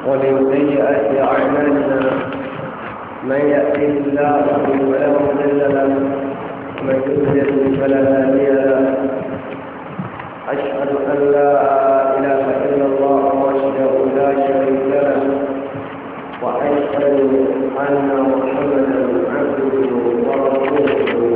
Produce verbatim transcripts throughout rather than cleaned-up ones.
ومن سيئات أعمالنا من يأتي الله فلا مضل له ومن يضلل فلا هادي له. أشهد أن لا إله إلا الله وحده لا شريك له وأشهد أن محمدا عبده ورسوله.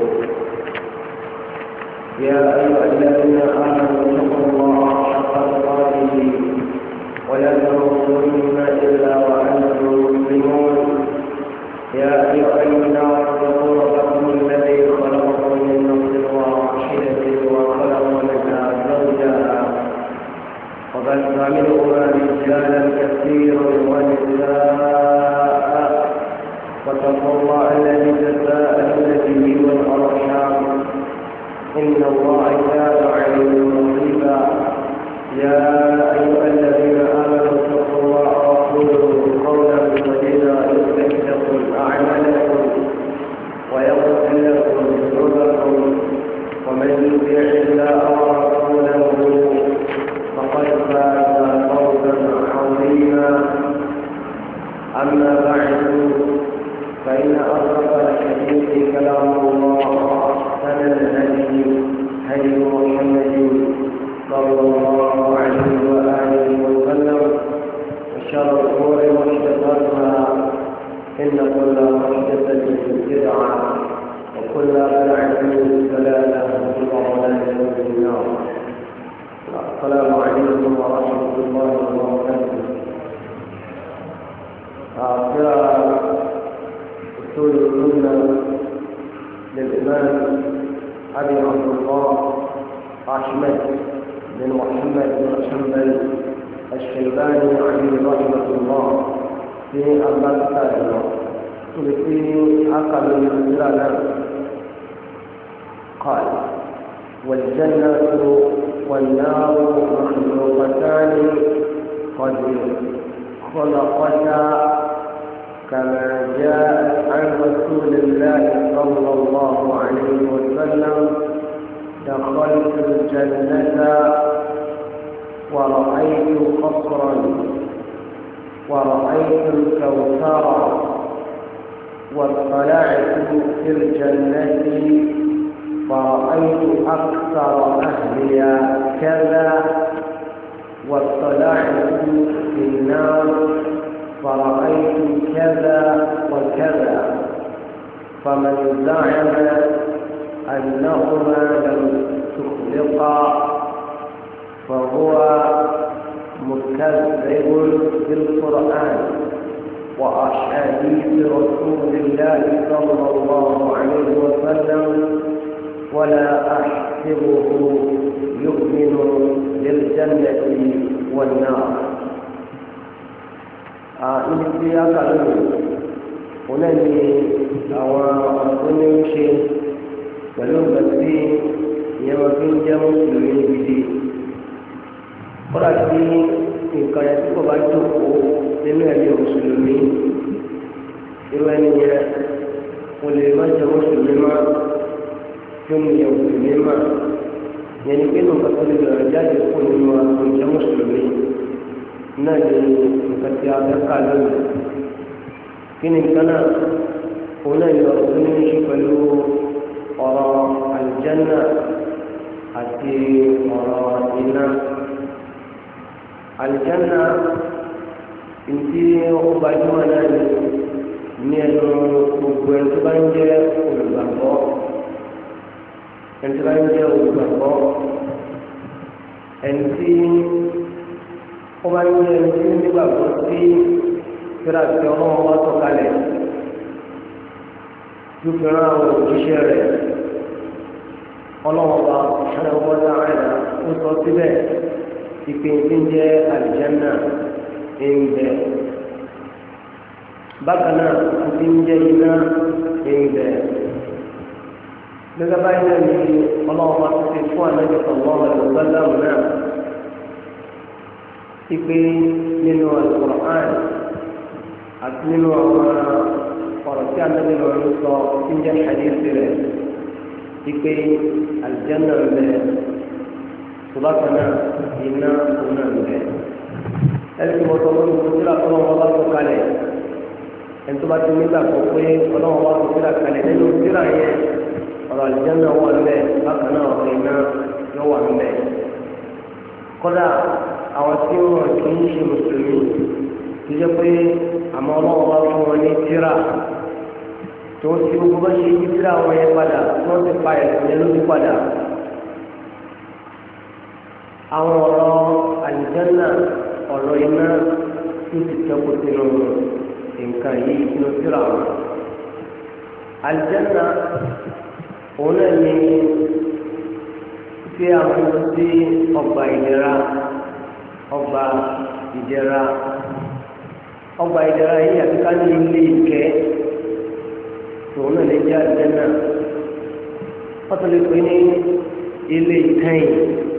يا أيها الذين آمنوا اتقوا الله حق تقاته ولا تموتن إلا وأنتم مسلمون. يا أيها الناس اتقوا ربكم الذي خلقكم من نفس واحدة وخلق منها زوجها وبث منهما رجالا كثيرا ونساء واتقوا الله الذي تساءلون به والأرحام إن الله كان عليكم رقيبا. يا أيها الذين آمنوا اتقوا الله وقولوا قولا سديدا يصلح لكم أعمالكم ويغفر لكم ذنوبكم ومن يطع الله ورسوله فقد فاز فوزا عظيما. أما بعد فإن أصدق الحديث كلام الله وأحسن الهدي هدي محمد صلى الله عليه وآله وسلم وشر الأمور محدثاتها إن كل محدثة بدعة وكل بدعة ضلالة وضلالة في النار. السلام عليكم ورحمة الله وبركاته. أعطاء أصول السنة للإمام أبي عبد الله أحمد بن محمد بن حنبل الشيباني عليه رحمة الله في أربعة سنوات في أقل من ثلاثة. قال: والجنة والنار مخلوقتان قد خلقتا كما جاء عن رسول الله صلى الله عليه وسلم: دخلت الجنة ورأيت قصرا ورأيت الكوثر واطلعت في الجنة فرأيت أكثر أهلها كذا واطلعت في النار فرأيت كذا وكذا. فمن زعم أنهما لم تخلقا فهو مكذب بالقرآن وأحاديث رسول الله صلى الله عليه وسلم ولا أحسبه يؤمن بالجنة والنار. إن في أكل هنا أو أكون شيء pẹ̀lú nǹkan tí ìyẹn máa fi ń jẹ́ mùsùlùmí gidi. kọ́lá tí nǹkan yẹn tí kò bá jókòó nínú ẹ̀mí mùsùlùmí irú ẹni yẹn kò lè má jẹ́ mùsùlùmí má tí ó ń yẹ mùsùlùmí má. yẹn ni pé nǹkan tó lè bẹ̀rẹ̀ jáde kó nínú àwọn ìjẹ́ mùsùlùmí náà ní nǹkan tí a fẹ́ ká lónìí. kí ni nǹkan náà? òun náà yọ ọdún ní í ṣe pẹ̀lú ọ̀rọ̀ àlùjánnà àti ọ̀rọ̀ iná. àlùjánnà ntí ó gbajúmọ̀ náà ní ní ẹnu gbogbo ẹni tó bá ń jẹ́ olùgbàgbọ́ ẹni tó bá ń jẹ́ olùgbàgbọ́ ẹni tí ó bá ń jẹ́ ẹni tí nígbàgbọ́ sí kíra tí ọlọ́wọ́ wá sọ̀kalẹ̀ dúkìá àwọn òjíṣẹ́ rẹ̀ ọlọ́wọ́ bá ṣẹlẹ̀ wọ́n dáhàdà ó sọ síbẹ̀ ìpín tí ń jẹ́ àlùjánnà ń bẹ. bákan náà tí ń jẹ́ iná ń bẹ. gẹ́gẹ́ báyìí náà ni ọlọ́wọ́ bá ti fún àlejò sallallahu alaihi wasallam náà ìpín nínú Al-Qur'an àti nínú àwọn ọ̀rọ̀ tí a lẹ́nu lọ́rọ̀ sọ tí ń jẹ́ hadisi rẹ̀ wípé àlùjánnà rẹ̀ tó bá kan náà iná òun náà rẹ̀. ẹni tí mo sọ fún mi kò síra ọlọ́wọ́ bá tó kalẹ̀ ẹni tó bá ti nígbà kan pé ọlọ́wọ́ bá tó síra kalẹ̀ nínú síra yẹn ọ̀rọ̀ àlùjánnà wà ńbẹ̀ bákan náà ọ̀rọ̀ iná yóò wà ńbẹ̀. kódà àwọn tí wọn kì í ṣe mùsùlùmí tó jẹ́ pé àmọ́ ọlọ́wọ́ bá fún wọn ní síra tó ti gbogbo bá ṣe yí síra wọn yẹn padà tí wọ́n ti pa ẹ̀sìn yẹn lójú padà. àwọn ọ̀rọ̀ àlùjánnà ọ̀rọ̀ iná tó ti tẹ́kọ̀ sínú nǹkan yìí sínú síra wọn. àlùjánnà òun náà ní tí a mú sí ọgbà ìdẹ̀ra ọgbà ìdẹ̀ra ọgbà ìdẹ̀ra yìí àti ká ní ilé ìkẹ́ tòun náà lè jẹ́ àlùjánnà wọ́n tún lè pè ní ilé ìkẹyìn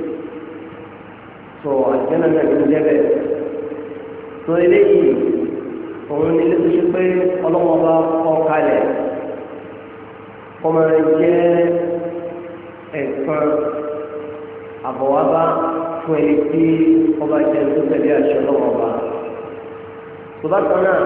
tó àlùjánnà náà ló ń jẹ́ bẹ́ẹ̀ tó eléyìí òun ní ilé tó ṣe pé ọlọ́wọ́ bá kọ́ kalẹ̀ ọmọ rẹ̀ jẹ́ ẹ̀fọn àbọ̀wábá fún ẹni tí ọba jẹ́ tó tẹ̀lé àṣẹ ọlọ́wọ́ bá tó bá tán náà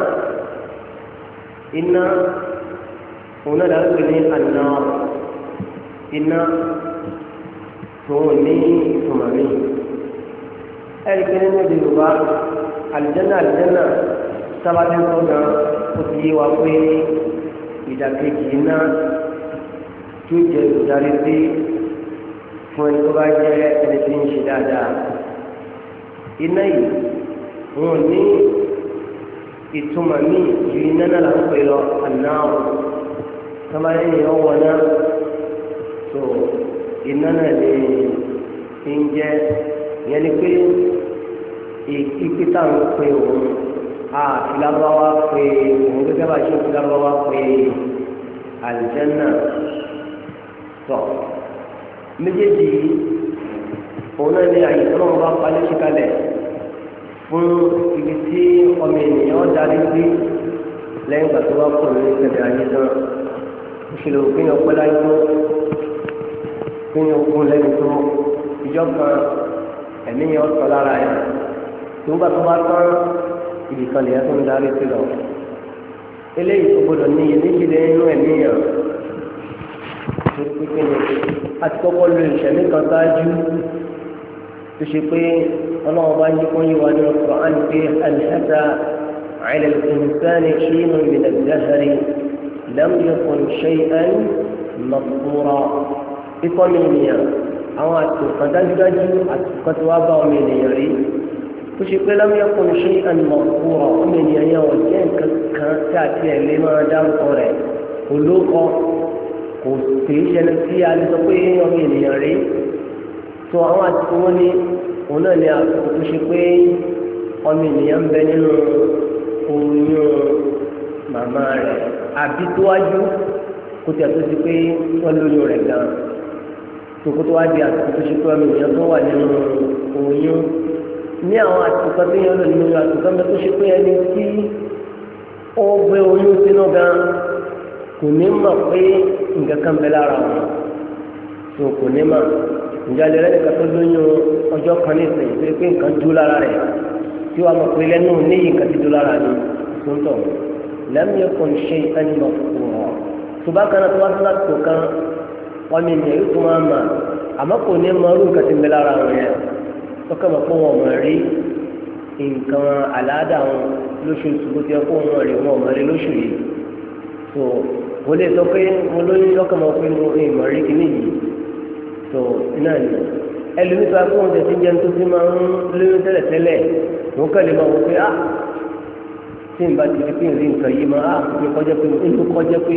iná òun náà dáa pé ní àná iná tó ní ìtumọ̀ mi ẹ̀rí pé nínú èdè Yorùbá àlùjánnà àlùjánnà sábàtì tó gan ó ti yé wa pé ìdàkejì iná tó jẹ ìdarí sí fún ẹni tó bá jẹ ẹni tí ń ṣe dáadáa iná yìí wọn ní ìtumọ̀ mi ju iná náà là ń pè lọ àná sábà yẹn ọwọ́ náà tó iná náà lè ń jẹ ìyẹn ni pé ìpítà ń pè òun àfilábáwá pé òun gẹ́gẹ́ bá ṣe filábáwá pé àlùjánnà tọ̀ méjèèjì òun náà ní àyè tó lọ́wọ́ bá palẹ́ ṣe kalẹ̀ fún ibi tí ọmọ ènìyàn darí sí lẹ́yìn ìgbà tó bá pọ̀ ní ìṣẹ̀lẹ̀ ayé tán ìṣẹ̀lẹ̀ òfin ọpẹ́ láyé tó fún ogun lẹ́yìn tó ìjọ kan ẹ̀mí yẹn ọ̀tọ̀ lára ẹ̀ tó ń bá tó bá tán ibìkan lèyàn tó ń darí sí lọ eléyìí tó gbọdọ̀ ní iye méjìlél nínú ẹ̀mí yẹn tó pípé ni a ti kọ́kọ́ lo ìṣẹ̀lẹ̀ kan ṣáájú tó ṣe pé ọlọ́run bá ń yí kún yí wa ní Al-Qur'an pé al-hata 'ala al-insani hinun min ad-dahri lam yakun shay'an madhkura ikọ́ mi ènìyàn àwọn àtòkàn dájúdájú àtòkàn tó wá bá ọmọ ènìyàn rí tó ṣe pé lam yakun shay'an madhkura ọmọ ènìyàn yẹn wọ́n jẹ́ nǹkan kan tí àti ẹ̀ lè máa dárúkọ rẹ̀ olókọ kò tè é ṣẹlẹ̀ tí a lè sọ pé ọmọ ènìyàn rí tó àwọn àtòkàn wọn ní òun náà ní àtòkàn tó ṣe pé ọmọ ènìyàn ń bẹ nínú oyún màmá rẹ̀ àbí tó wájú kó tẹ̀ tó ti pé wọ́n lóyún rẹ̀ gan tòkó tó wá di àtòkàn tó ṣe pé ọmọ ènìyàn tó wà nínú oyún ní àwọn àtòkàn tó yẹn lò nínú àtòkàn tó ṣe pé ẹni tí ó gbé oyún sínú gan kò ní mọ̀ pé nǹkan kan bẹ lára wọn tó kò ní mọ̀ ìjàlè rẹ̀ nìkan tó lóyún ọjọ́ kan ní ìsìn ìpínlẹ̀ pé nǹkan dúró lára rẹ̀ tí wàá mọ̀ pé lẹ́nu níyì nǹkan ti dúró lára ní ìsúntọ̀ lẹ́nu yẹn kò ní ṣe ẹni mọ̀ fún ọ tó bá kan náà tó wá sí láti tó kan wọ́n mi nìyẹn yóò tó máa mà àmọ́ kò ní mọ̀ ọdún nǹkan ti bẹ lára wọn yẹn tó kàn mọ̀ pé wọn mọ̀ rí nǹkan àlàáda wọn lóṣooṣù bó ti yẹ kó wọn rí wọn mọ̀ rí lóṣù yìí tó wọ́n lè sọ pé wọn lóyún lọ́kàn mọ̀ pé mo ìmọ̀ rí kíní yìí tó náà ni ẹlòmíì tó akó oúnjẹ tí ń jẹun tó ti máa ń lóyún tẹ́lẹ̀tẹ́lẹ̀ wọn kàn lè máa wọ pé ah tí n bá ti di pé n rí nǹkan yìí máa ah mi kọjá pé n tó kọjá pé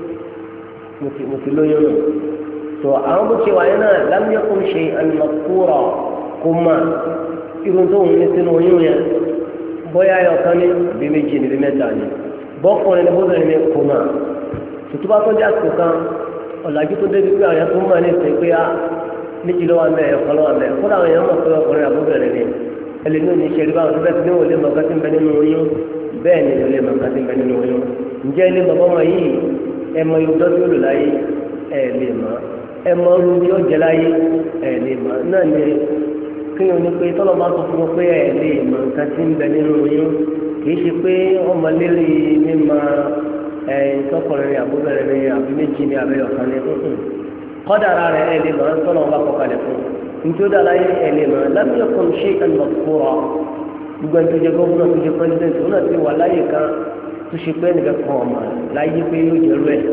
mo ti lóyún nù tó àwọn bó ṣe wáyé náà lámúyẹ́kùn ṣe ànàkúrà kó mà irun tó ń ní sínú oyún yẹn bóyá ọ̀kan ní bí méjì ní bí mẹ́ta ni bọ́kùnrin ní bóbìnrin ní kó mà tuntun bá tó dé àsìkò kan ọ̀làjú tó débi pé àwọn yẹn tó ń mọ̀ ní ìsìn pé á méjì lọ́wọ́ àmẹ́ ẹ̀kọ́ lọ́wọ́ àmẹ́ kódà àwọn èèyàn mọ̀ pé ọkùnrin àbúbẹ̀rẹ̀ ni ẹlẹ́ni ò ní ṣe rí báwọn tó bẹ́ẹ̀ tí ní òlé mọ̀ọ́ká tí ń bẹ nínú oyún bẹ́ẹ̀ ni òlé mọ̀ọ́ká tí ń bẹ nínú oyún ǹjẹ́ ilé bàbá ọmọ yìí ẹ mọ irun dọ́tí òlò láyé ẹ lè mọ̀ ẹ mọ irun tí ó jẹ láyé ẹ lè mọ̀ náà ni kéèyàn ní pé tọ́lọ́ máa sọ fún wọn pé ẹ̀ lè mọ nǹkan tí ń bẹ nínú yín kìí ṣe pé ọmọ lérí mímọ ẹ̀ ìtọ́kùnrin àbúbẹ̀rẹ̀ ní àbí méjì ní abẹ́rẹ́ ọ̀kan ní kọ́dàrà rẹ̀ ẹ̀ lè mọ tọ́lọ́ bá kọ́ kalẹ̀ fún nítorí àlàyé ẹ̀ lè mọ lábẹ́ ọkùn ṣe ẹnìmọ̀kúrọ̀ gbogbo ẹni tó jẹ gómìnà tó jẹ pẹ́sidẹ̀ntì ó náà ti wà láyé kan tó ṣe pé ẹnìkan kan ọ̀mà láyé pé yóò jẹ́rú ẹ̀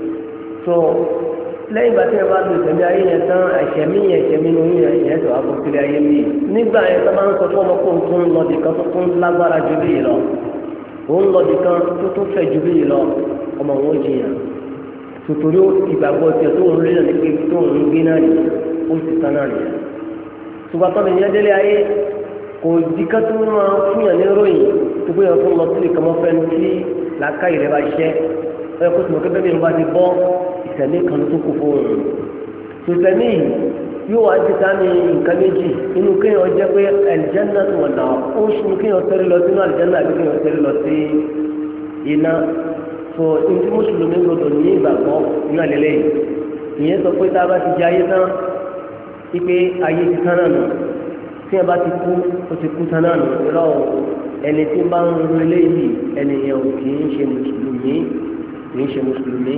tó lẹ́yìn ìgbà tí ẹ bá lu ìtẹ̀lé ayé yẹn tán ẹ̀ṣẹ̀mí yẹn ẹ̀ṣẹ̀mí ní oyún yẹn yẹn tó wà bọ́ sílé ayé mi nígbà yẹn tó máa ń sọ fún ọmọ kó tó ń lọ́dì kan tó tún lágbára ju bí yìí lọ òun lọ́dì kan tó tún fẹ̀ ju bí yìí lọ ọmọ òun jìyàn tòtòrí ìgbàgbọ́ tiẹ̀ tó ń rí náà ní pé tó ń gbé náà nìyẹn ó sì tán náà nìyẹn ṣùgbọ́n tó nìyẹn délé ayé kò di ká tó máa fún yàn ní ròyìn tó gbé yàn fún lọ sílé kàmọ́fẹ́ tí làákàyè rẹ̀ bá ṣiṣẹ́ ẹ kó tìmọ̀ kébé mi bá ti bọ́ ìtẹ̀lé kan tó kù fún un tòtẹ̀lé yóò wá ti ká ní nǹkan méjì inú kéèyàn jẹ́ pé àlìjánnà tó wà náà ó ṣùgbọ́n kéèyàn tẹ́lẹ̀ lọ sínú àlìjánnà àbí kéèyàn tẹ́lẹ̀ lọ sí iná tó ní mùsùlùmí gbọdọ̀ ní ìgbàgbọ́ ní àlẹ́lẹ́ yìí ìyẹn sọ pé tá a bá ti jẹ ayé tán wípé ayé ti tán náà nù tí ẹ bá ti kú ó ti kú tán náà nù irọ́ ẹni tí bá ń ro eléyìí ẹni yẹn ò kì í ṣe mùsùlùmí kì í ṣe mùsùlùmí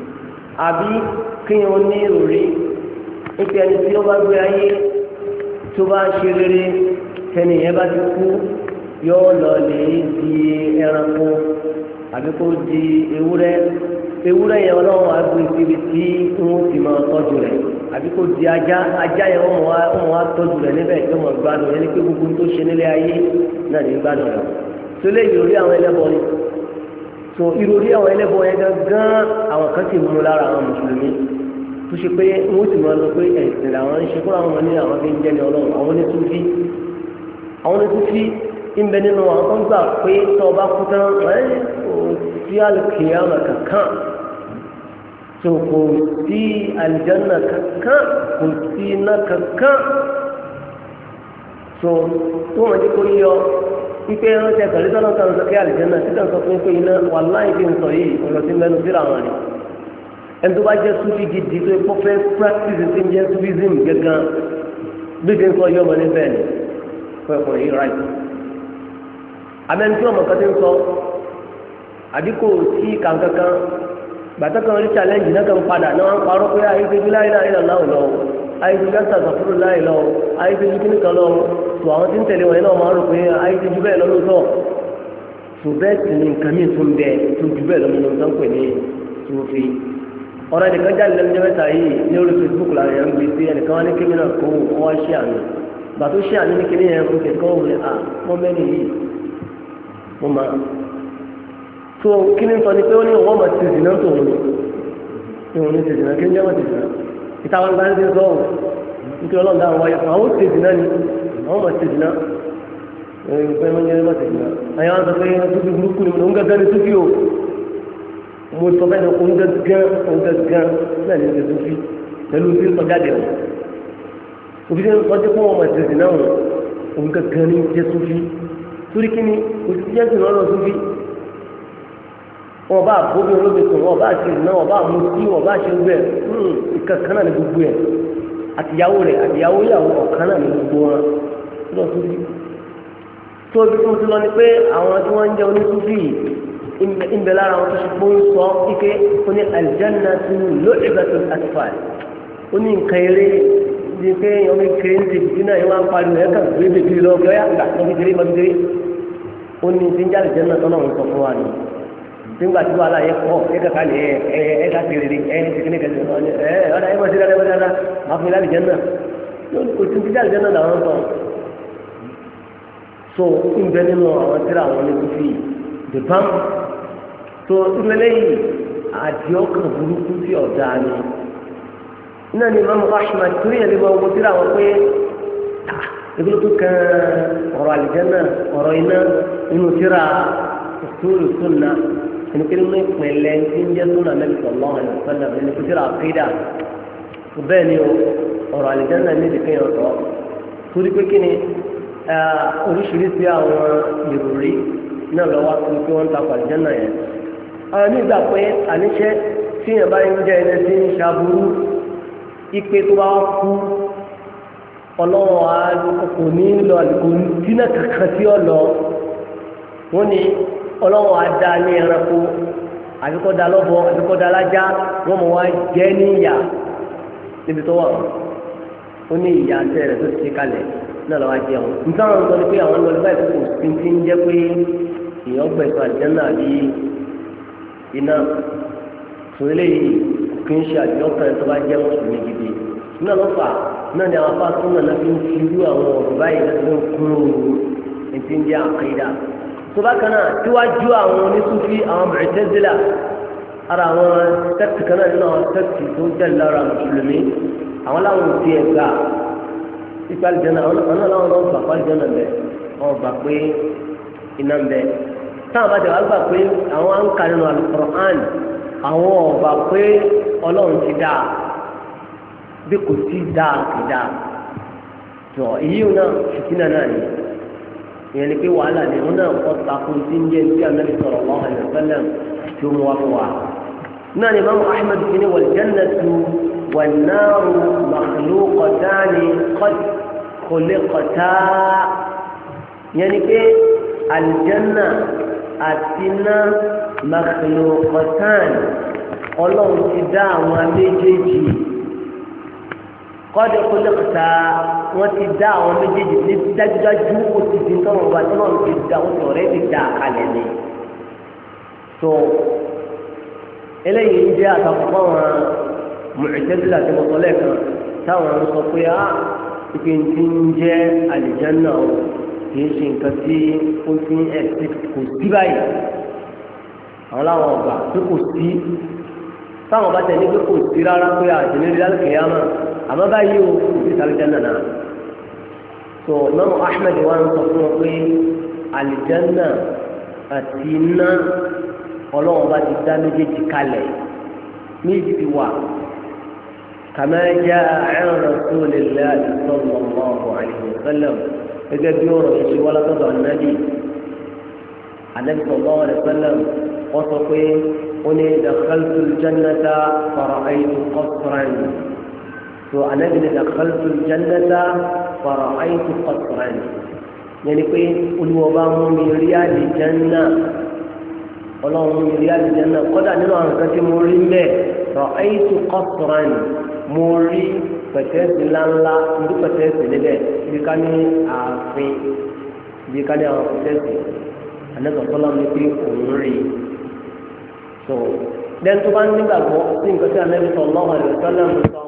àbí kéèyàn ní ìròrí nípa ẹni tí ó bá gbé ayé tó bá ṣe rere tẹni yẹn bá ti kú yóò lọ lè di ẹranko àbí kó di ewúrẹ́ ewúrẹ́ yẹn ọlọ́run á gbé síbi tí wọ́n ti máa tọ́jú rẹ̀ àbí kó di ajá ajá yẹn wọ́n mọ̀ wá tọ́jú rẹ̀ níbẹ̀ tó mọ̀ gbádùn yẹn ní pé gbogbo tó ṣe nílé ayé náà ní gbádùn rẹ̀ tó lè ìròrí àwọn ẹlẹ́bọ ni tó ìròrí àwọn ẹlẹ́bọ yẹn gángan àwọn kan ti mú lára àwọn mùsùlùmí tó ṣe pé wọ́n sì máa lọ pé ẹ̀sìn làwọn ń ṣe fún àwọn ní àwọn fi ń jẹ́ ní ọlọ́run àwọn ní Súfí àwọn ní Súfí ń bẹ nínú àwọn tó ń gbà pé tó bá kú tán ẹ̀ kò sí àlùkìyámà kankan tó kò sí àlìjánà kankan kò sí iná kankan tó tó wọn jẹ́ kó yọ ipe ẹranṣẹ́ pẹ̀lú tọ́lá kan sọ pé àlìjánà títà sọ fún pé iná wà láì fi ń sọ yìí ọ̀rọ̀ tí mẹ́nu síra wọn ni ẹni tó bá jẹ́ Súfí gidi tó kọ́ fẹ́ practice ti ń jẹ́ Súfísm gẹ́gàn bí ti ń sọ yọ ọmọ níbẹ̀ ni fún ẹ̀kọ́ yìí ráì abẹ́ni tí ọmọ kan ti ń sọ àdínkù sí kankankan gbàtà kan rí challenge náà kan padà náà wọn parọ́ pé ayélujára láyé láyé lọ́wọ́ lọ́wọ́ ayélujára sàkàfúrú láyé lọ́wọ́ ayélujára kíní kan lọ́wọ́ tó àwọn tí ń tẹ̀lé wọn náà máa rò pé ayélujára bẹ́ẹ̀ lọ́wọ́ lọ́wọ́ tó bẹ́ẹ̀ sì ni nǹkan mìíràn tó ń bẹ tó ju bẹ́ẹ̀ lọ́wọ́ lọ́wọ́ tó ń pè ní Súfí ọ̀rọ̀ ẹnìkan jáde lẹ́nu jẹ́mẹ́ta yìí ní orí Facebook làwọn èèyàn ń gbé sí ẹnìkan wá ní kémi náà kó wọ́n wá ṣé àmì gbàtó ṣé àmì ní kémi yẹn kó kẹ̀kọ́ òun ní à wọ́n mẹ́rin yìí wọ́n máa tó kí ni sọ ni pé ó ní wọ́n máa ti dìnnà tó wọn ní wọn ní ti dìnnà kí ni wọ́n ti dìnnà ìta wọn gbá ní ti sọ ọ́ nítorí ọlọ́run dáhùn wáyé fún àwọn ti dìnnà ni àwọn máa ti dìnnà ẹ̀yìn pé wọ́n jẹ́ wọ́n ti dìnnà àyà wọn sọ pé Súfí burúkú ni mo ń gẹ́gẹ́ ní Súfí o mo sọ bẹ́ẹ̀ ni o ń gẹ́gẹ́ o ń gẹ́gẹ́ náà ní ti Súfí pẹ̀lú tí sọ jáde o òfin sọ jẹ́ fún wọn máa ti dìnnà o ń gẹ́gẹ́ ní jẹ́ Súfí torí kí ni òsì jẹ́ sí lọ́rọ̀ Súfí wọn bá bóbi olóbi sùn wọn bá ṣe ìná wọn bá mú sí wọn bá ṣe gbẹ ìkankan náà ní gbogbo ẹ àtìyàwó rẹ àtìyàwó yàwó ọ̀kan náà ní gbogbo wọn lọ Súfí tó ibi tí mo ti lọ ni pé àwọn tí wọn ń jẹ onísúfì ń bẹ lára wọn tó ṣe pé ó ń sọ ike ó ní aljannatu lu'batul atfal ó ní nǹkan eré ní pé ọmọ ìkéré ń tètè náà yẹn wá ń pariwo ẹ kàn gbé bèbí lọ kí ọ yà gbà lọ kékeré lọ kékeré ó ní ti ń jáde jẹ́ náà tọ́lọ́ ń sọ fún wa ni nígbà tí wàhálà yẹ kọ́ ẹ kàkà ní ẹ ẹ ẹ ká ti rere ẹ ti kíní kẹsì ẹ ẹ ọ̀dà ẹ bá ti dáadáa ẹ bá ti dáadáa máa fún mi láti jẹ́ náà kò tí ń ti jáde jẹ́ náà làwọn sọ so ń bẹ nínú àwọn tíra àwọn ní Súfì the bank so ìrẹ̀lẹ̀ yìí àdìọ́kàn burúkú sí ọ̀dà ni iná ni Imam Ahmad torí ẹ̀ lè máa wọ tíra àwọn pé ìgbélé tó kan ọ̀rọ̀ àlìjẹ́nà ọ̀rọ̀ iná inú tíra usulu sunna ẹnikẹ́ni ní ìpínlẹ̀ tí ń jẹ́ sunna Nabi sallallahu alaihi wasallam ẹni tó tíra àkídà bẹ́ẹ̀ ni ọ̀rọ̀ àlìjẹ́nà ní ìdíkẹ́ ọ̀tọ̀ torí pé kí ni oríṣiríṣi àwọn ìròrí náà lọ́wọ́ tó kí wọ́n ń takò àlìjẹ́nà yẹn àwọn nígbà pé àníṣe tí yẹn bá ń jẹ́ ẹni tí ń ṣàbúrú ipe tó bá kú ọlọ́wọ́ alùpùpù ní lọ àlùkò dínà kankan tí ó lọ wọ́n ní ọlọ́wọ́ adá ní ẹranko àbíkọ́dá lọ́bọ àbíkọ́dá lájá wọ́n mọ̀ wá jẹ́ ní ìyà níbi tó wà ó ní ìyà àti ẹ̀rẹ̀ tó ti ṣe kalẹ̀ náà lọ́wọ́ jẹun nígbà wọn sọ pé àwọn ọlọ́ọ̀lẹ́ báyìí kò sí ti ń jẹ́ pé èèyàn gbẹ̀sọ̀ àjẹ́nà àbí iná sọ eléyìí kì í ṣe àjọ kan tó bá jẹ́ mùsùlùmí gidi náà ló fà náà ni àwọn afá tó nà náà fi ń fi irú àwọn ọ̀rọ̀ báyìí láti ń kún òru ètí ń jẹ́ àkídà tó bá kan náà tíwájú àwọn onísúfí àwọn Mu'tazila ara àwọn sẹ́kì kan náà nínú àwọn sẹ́kì tó jẹ́ lára mùsùlùmí àwọn láwọn ti ẹ̀ gbà ipa àlùjánnà àwọn náà láwọn lọ́wọ́ gbà pálí jẹ́nà bẹ̀ wọ́n gbà pé iná ń bẹ táwọn bá jẹ́ wá gbà pé àwọn à ń kà nínú Al-Qur'an àwọn ọ̀gbà pé ọlọ́run ti dáa bí kò sí dáa kì dáa tó èyí náà fìtínà náà ni ìyẹn ni pé wàhálà ni wọn náà kọ́ takun tí ń jẹ́ ní Ànábì sallallahu alaihi wasallam tó mú wá fún wa. náà ni Imam Ahmad kìíní wal jannatu wan naru makhluqatani qad khuliqata ìyẹn ni pé aljanna àti náà makhluqatan ọlọ́run ti dá àwọn méjèèjì qad khuliqta wọ́n ti dá àwọn méjèèjì ní dájúdájú ó ti di tọ́wọ́n wa tí wọ́n ti dá wọ́n ti ọ̀rẹ́ ti dá kalẹ̀ ni. tó eléyìí ń jẹ́ àtàkùn fáwọn Mu'tazila tí mo sọ lẹ́ẹ̀kan táwọn ń sọ pé á ìpè tí ń jẹ́ àlìjánnà o kì í ṣe nǹkan tí ó ti ń ẹ̀sìn kò sí báyìí àwọn làwọn ọgbà pé kò sí táwọn bá tẹ̀lé pé kò sí rárá pé àtẹ̀lé al-qiyama àmọ́ báyìí o kò sí àlìjánnà náà. tó Imam Ahmad wa ń sọ fún wọn pé àlìjánnà àti iná ọlọ́wọ́n bá ti dá méjèèjì kalẹ̀ méjì ti wà kama jaa an rasulillahi sallallahu alaihi wasallam gẹ́gẹ́ bí ọ̀rọ̀ yìí ṣe wá látọ̀dọ̀ ànábì ànábì sallallahu alaihi wasallam wọ́n sọ pé ó ní dakhaltu al-jannata fara'aytu qasran tó ànábì ní dakhaltu al-jannata fara'aytu qasran yẹn ni pé olùwọ́ bá mú mi rí àlìjánnà ọlọ́run mú mi rí àlìjánnà kọ́dà nínú àwọn nǹkan tí mo rí mẹ́ fara'aytu qasran mo rí pẹ̀tẹ́sì ńláńlá ní pẹ̀tẹ́sì níbẹ̀ ibi ká ní ààfin ibi ká ní àwọn pẹ̀tẹ́sì anẹ́sọ̀tọ́lá ní pé òun rí so lẹ́nu tó bá nígbàgbọ́ sí nǹkan tí Ànábì sallallahu alaihi wasallam ń sọ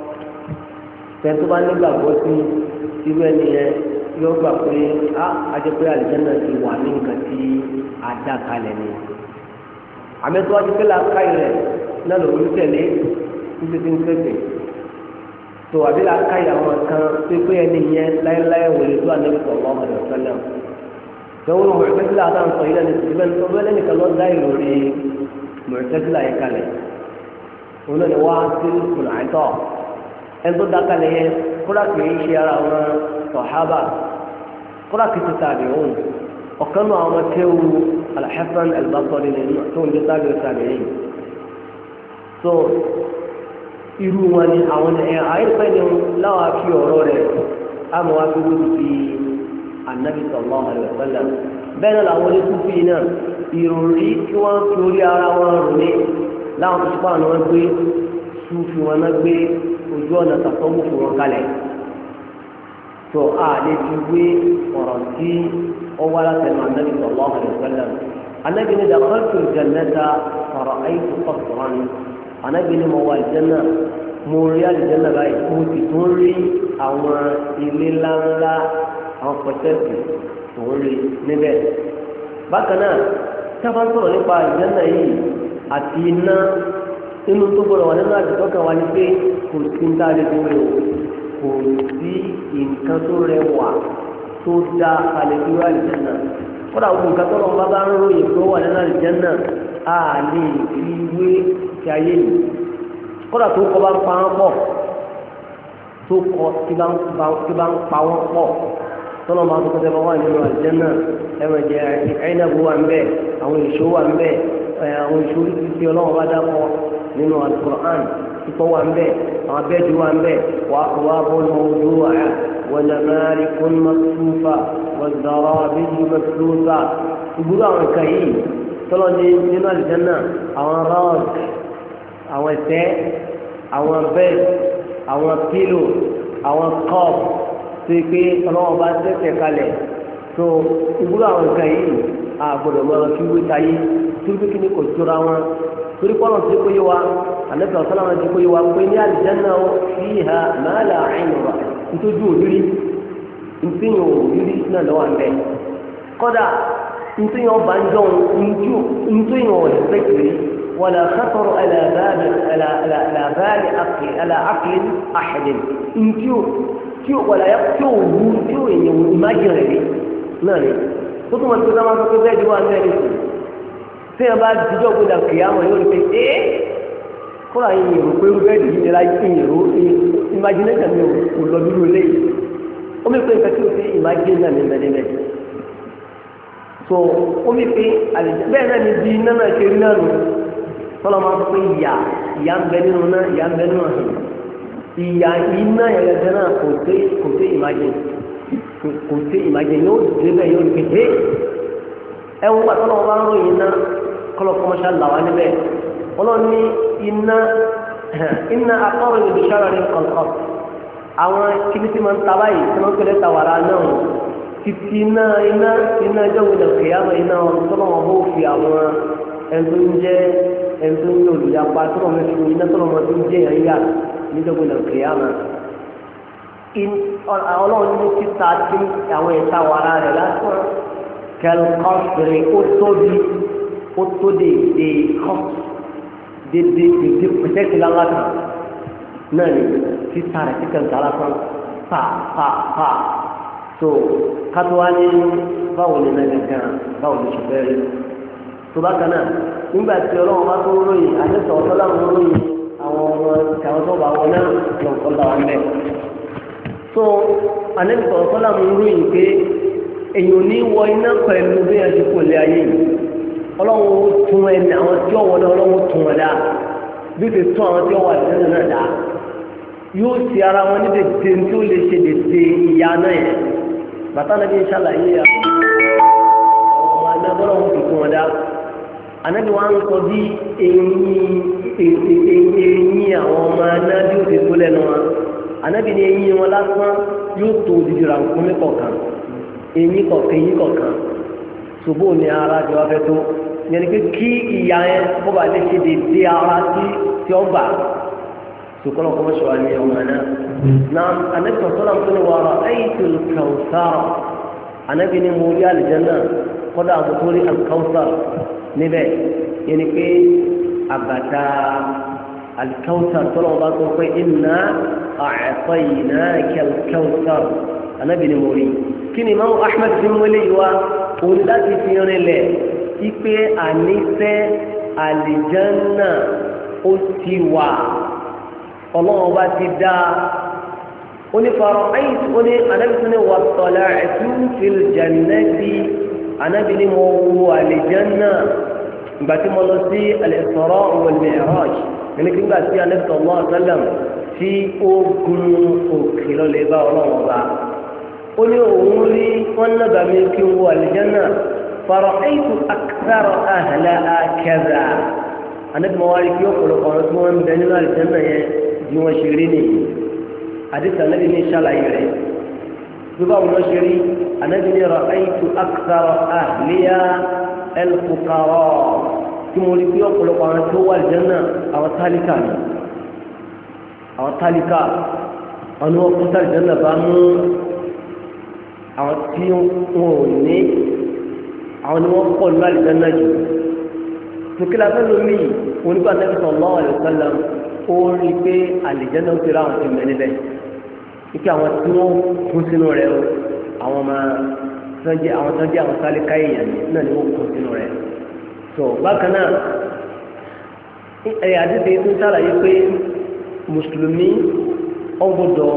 lẹ́nu tó bá nígbàgbọ́ sí irú ẹni yẹn yóò gbà pé á ajẹ́ pé àlìjánnà ti wà ní nǹkan tí a dá kalẹ̀ ni àmì tó wá ti pé làákàyè rẹ̀ náà lòún tẹ̀lé títí tí ń pèsè tó àbí la ká ìyàwó kan pé pé ẹni yẹn láéláé wòlé tó Ànábì sallallahu alaihi wasallam tẹwọn Mu'tazila àtàwọn sọ yìí lẹni síbẹ̀ ní ọbẹ̀ lẹ́nu kan lọ dá ìròrí Mu'tazila yẹn kalẹ̀ òun náà ni wá sí kùnà àìtọ́ ẹni tó dá kalẹ̀ yẹn kódà kì í ṣe ara wọn sàhábà kódà kì í ṣe tàbí òun ọ̀kan náà àwọn tẹ́wù Al-Hasan al-Basri nínú tó ń dé tàbí tàbí yìí so irú wọn ni àwọn ẹ àìpẹ́ ni láwọn afi ọ̀rọ̀ rẹ̀ àmọ́ wá fi wọ́n fi Ànábì sallallahu alaihi wasallam bẹ́ẹ̀ náà làwọn oníkúfì náà ìròrí tí wọ́n fi orí ara wọn rò ní láwọn tó ṣùpá àwọn gbé Súfì wọn náà gbé ojú ọ̀nà tàtọ́wò fún wọn kalẹ̀ tó a lè fi wé ọ̀rọ̀ tí ó wá látẹnu Ànábì sallallahu alaihi wasallam Ànábì ní dakhaltu al-jannata fara'aytu qasran Ànábì ní mo wà àlìjánnà mo rí àlìjánnà báyìí mo sì tún rí àwọn ilé ńláńlá àwọn pẹ̀tẹ́sì tó ń rí níbẹ̀. bákan náà sábà ń sọ̀rọ̀ nípa àlìjánnà yìí àti iná inú tó gbọdọ̀ wà nínú àdìgbò kan wà ní pé kò sí ń dáre tó rẹ̀ o kò sí nǹkan tó rẹwà tó dá àlejò àlìjánnà kódà gbogbo nǹkan tó lọ́wọ́ bá ń ròyìn tó wà nínú àlìjánnà a lè fi wé ti ayé yìí kódà tó kọ́ bá ń pa wọ́n pọ̀ tó kọ́ tí bá ń pa wọ́n pọ̀ tọ́lọ́ máa tó kọ́ tẹ́lẹ̀ wà nínú àlìjánnà ẹ̀rọ jẹ́ ẹ̀ẹ́dàgbò wà ń bẹ̀ àwọn èso wà ń bẹ̀ àwọn èso oríṣiríṣi ọlọ́wọ́ bá dákọ̀ nínú Al-Qur'an pípọ̀ wà ń bẹ̀ àwọn abẹ́ẹ̀dì wà ń bẹ̀ wà á bọ́ lọ́wọ́ ojú ونمارق مصفوفة والزرابي مبثوثة يقولوا عن كاين طلعوا من الجنة أو راج أو تاء أو بيت أو كيلو أو قاب تيكي طلعوا بعد تكالي so ìgbúrò àwọn nǹkan yìí àgbọ́dọ̀ máa fi wé táyé torí pé kí ni kò jọra wọn torí pọ́nà tí kò yé wa àlẹ́fẹ̀ ọ̀sán àwọn tí kò yé wa pé ní àlìjáná fiha ma la aynu ra'at nítorí òrírí nítorí òrírí náà lọ́wọ́ àbẹ́ kọ́dà nítorí ọba ń jọ nítorí ọ̀rẹ́ pẹ̀lú wala khatar ala bali ala ala bali aqli ala aqli ahad nítorí tí ó wọlé tí ó wú tí ó èèyàn ìmájì rẹ̀ rí náà ni ó tún mọ̀ sí pé ká máa sọ pé bẹ́ẹ̀ di wá ń bẹ́ẹ̀ nìkan tí wọ́n bá dijọ́ gbọ́dọ̀ kìyàmọ̀ yóò rí pé ee kọ́ra yìí rò pé bẹ́ẹ̀ di yìí láyé ìrò imagination mi ò lọ dúró lé ó mi pé nǹkan tí ó fi imagine náà ní mẹ́lẹ́mẹ́ so ó mi pé bẹ́ẹ̀ náà ni bí iná náà ṣe rí náà nù tọ́lọ́ máa sọ pé ìyá ìyá ń bẹ nínú náà ìyá ń bẹ nínú àhìn ìyá iná ẹ̀rẹ̀dẹ̀ náà kò sí kò sí imagine kò sí imagine yóò débẹ̀ yóò rí pé ẹ wọ́n gbà tọ́lọ́ wọn bá ń ròyìn iná kọ́lọ́ kọ́mọ́ṣá là wá níbẹ̀ ọlọ́run ní iná iná akọ́rọ̀ ní bishara ní kọ̀ọ̀kan àwọn kìbìtì máa ń ta báyìí tí wọ́n pèlè tàwàrà náà títí iná iná iná ẹjọ́ wọlé kìyàmọ̀ iná tọ́lọ́ wọn bó fi àwọn ẹni tó ń jẹ́ ẹni tó ń jẹ́ olùyapa tọ́lọ́ wọn fi iná tọ́lọ́ wọn tó ń jẹ́ yẹn yá níjọ́ wọlé kìyàmọ̀ ọlọ́run ní títa tí àwọn ìta wàrà rẹ̀ lásán kẹlkọ́sìrì ó tóbi ó tó de de kọ́ de de de pẹ̀tẹ́kì lálàkà náà ni títa rẹ̀ tí kẹ̀kẹ́ lásán pa pa pa so kátó wá ní báwo ni náà gàgàn báwo ni ṣùgbọ́n rí tó bá kan náà nígbà tí ọlọ́run bá tó ń ròyìn àdéhùn ọ̀tọ́ láwọn ń ròyìn àwọn ọmọ ìkàwọn tó bá wọn náà lọ́nkọ́ làwọn ń bẹ̀ so àdéhùn ọ̀tọ́ láwọn ń ròyìn pé èyàn ní wọ iná pẹ̀lú bí a ti kò lé ayé yìí ọlọ́run tún ẹni àwọn tí ó wọ náà ọlọ́run tún wọn dáa bí ó ti tún àwọn tí ó wà nínú náà dáa yóò ti ara wọn ní dèdè tí ó lè ṣe dèdè ìyá náà yẹn bàtà náà bí ń ṣàlàyé ya ọmọ anábọ́lọ́ wọn ti tún wọn dáa anábì wọn ń sọ bí eyín àwọn ọmọ aná bí ó ti tó lẹ́nu wọn anábì ní eyín wọn lásán yóò tó òdìdí ra nǹkan mẹ́kọ̀ọ̀kan eyín kọ̀ọ̀kan eyín kọ̀ọ̀kan ṣùgbọ́ ní ara jọ wá fẹ́ tó yẹn pé kí ìyá yẹn kó bá lè ṣe dédé ara tí tí ó gbà ṣùkọ́ lọ́kọ́ mọ́ṣọ́ wa ní ọmọ náà na anẹ́tọ̀ sọ́lá tó ní wàrà aytul kawthar anẹ́bí ni mo rí àlìjẹ́nà kọ́dà mo tó rí al-kawthar níbẹ̀ yẹn pé àbàtà al-kawthar tọ́lọ́ wọn bá tó pé inna a'tainaka al-kawthar anẹ́bí ni mo rí kí ni Imam Ahmad fi mú eléyìí wá òun láti fi rinlẹ̀ ipe àníṣẹ́ àlìjánná ó ti wà ọlọ́run bá ti dá onífàrọ̀ ayé tí ó ní anábìsí ní wà tọ́lá ẹ̀tún fil jannati anábì ní mo wo àlìjánná ìgbà tí mo lọ sí al-Isra wal Mi'raj ẹni kí n gbà sí anábì sallallahu alaihi wasallam tí ó gun òkè lọ lè bá ọlọ́run bá ó ní òun rí wọn nàgbà mi kí n wo àlìjánná fara'aytu akthara ahlaha kadha anabi mawari kí ọ̀pọ̀lọpọ̀ àwọn tí wọ́n ń bẹ nínú àlìjánná yẹn bí wọ́n ṣe rí nìyí àdìsí anabi ní ṣàlàyé rẹ̀ bí báwo ló ṣe rí anabi ní ra'aytu akthara ahliha al-fuqara tí mo rí kí ọ̀pọ̀lọpọ̀ àwọn tí wọ́n wà àlìjánná àwọn tálíkà ni àwọn tálíkà àwọn wọn kú àlìjánná bá mú àwọn tí wọn ò ní àwọn ni wọn pọ̀ nínú àlìjánnà jù tòkìlà fẹ́ lómi wọn nígbà Nabi sallallahu alaihi wasallam ó rí i pé àlìjánnà ó ti rà àwọn ti mẹ́ níbẹ̀ ike àwọn tí wọn kún sínú rẹ̀ o àwọn ọmọ sọ́jà àwọn sọ́jà àwọn sálíkà èèyàn náà ni wọ́n kún sínú rẹ̀ tó bákan náà ẹ̀yà àdìsẹ́ tó ń sàlàyé pé mùsùlùmí ọgbọ́dọ̀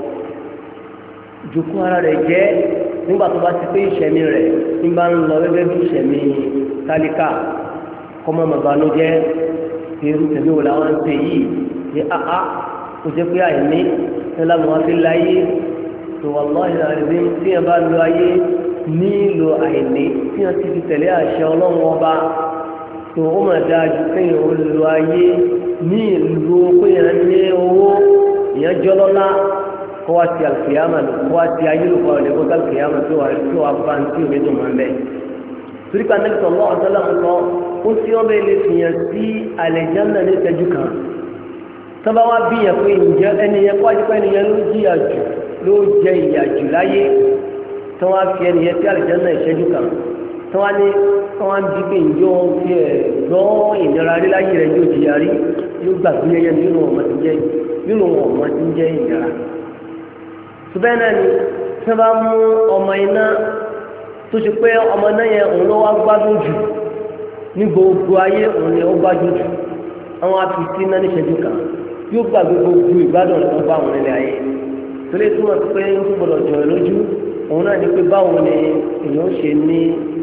jùkú ara rẹ̀ jẹ́ nígbà tó bá ti pé ìṣẹ̀mí rẹ̀ ń bá ń lọ gẹ́gẹ́ bí ìṣẹ̀mí tálíkà kọ́mọ́ màbánújẹ́ irú tẹ̀mí wò láwọn ń ṣe yìí ní àá kò jẹ́ pé àìní nílá mọ́ fi láyé tó wallahi àrídé tí ẹ bá lo ayé ní ìlò àìní tí wọ́n ti fi tẹ̀lé àṣẹ ọlọ́run ọba tó ó mà dáa ju kéèyàn ó lo ayé ní ìlú kéèyàn ní owó ìyẹn jọlọ́lá kó wá ti àlùkìyàmà lò kó wá ti ayé lò kó wá lè kó ká àlùkìyàmà tó wà tó wà bá ní tí òwe tó máa ń bẹ̀. torí ká nẹ́bí sọ̀rọ̀ ọ̀tọ́ làwọn sọ ó tí wọ́n bẹ lè fìyàn sí àlùjánnà ní ìtẹ́jú kan tọ́ba wá bí yẹn pé ǹjẹ́ ẹni yẹn kó wájú pé ẹni yẹn ló jìyà jù ló jẹ ìyà jù láyé tí wọ́n á fi ẹni yẹn sí àlùjánnà ìṣẹ́jú kan tí wọ́n á ní wọ́n á di pé ǹjọ́ fi ẹ̀ gbọ́ ìnira rí láyé rẹ̀ yóò jìyà rí yóò gbàgbé yẹn nínú ọmọ tí ń jẹ́ nínú ọmọ tí ń jẹ́ ìnira. ṣùgbọ́n náà ni tí wọ́n bá mú ọmọ iná tó ṣe pé ọmọ náà yẹn òun ló wá gbádùn jù ní gbogbo ayé òun ni ó gbádùn jù àwọn afi sí iná ní ìṣẹ́jú kan yóò gbàgbé gbogbo ìgbádùn rẹ̀ tó bá àwọn ilé ayé torí túmọ̀ sí pé ń tó gbọdọ̀ jọ ẹ lójú òun náà ni pé báwo ni èèyàn ṣe ní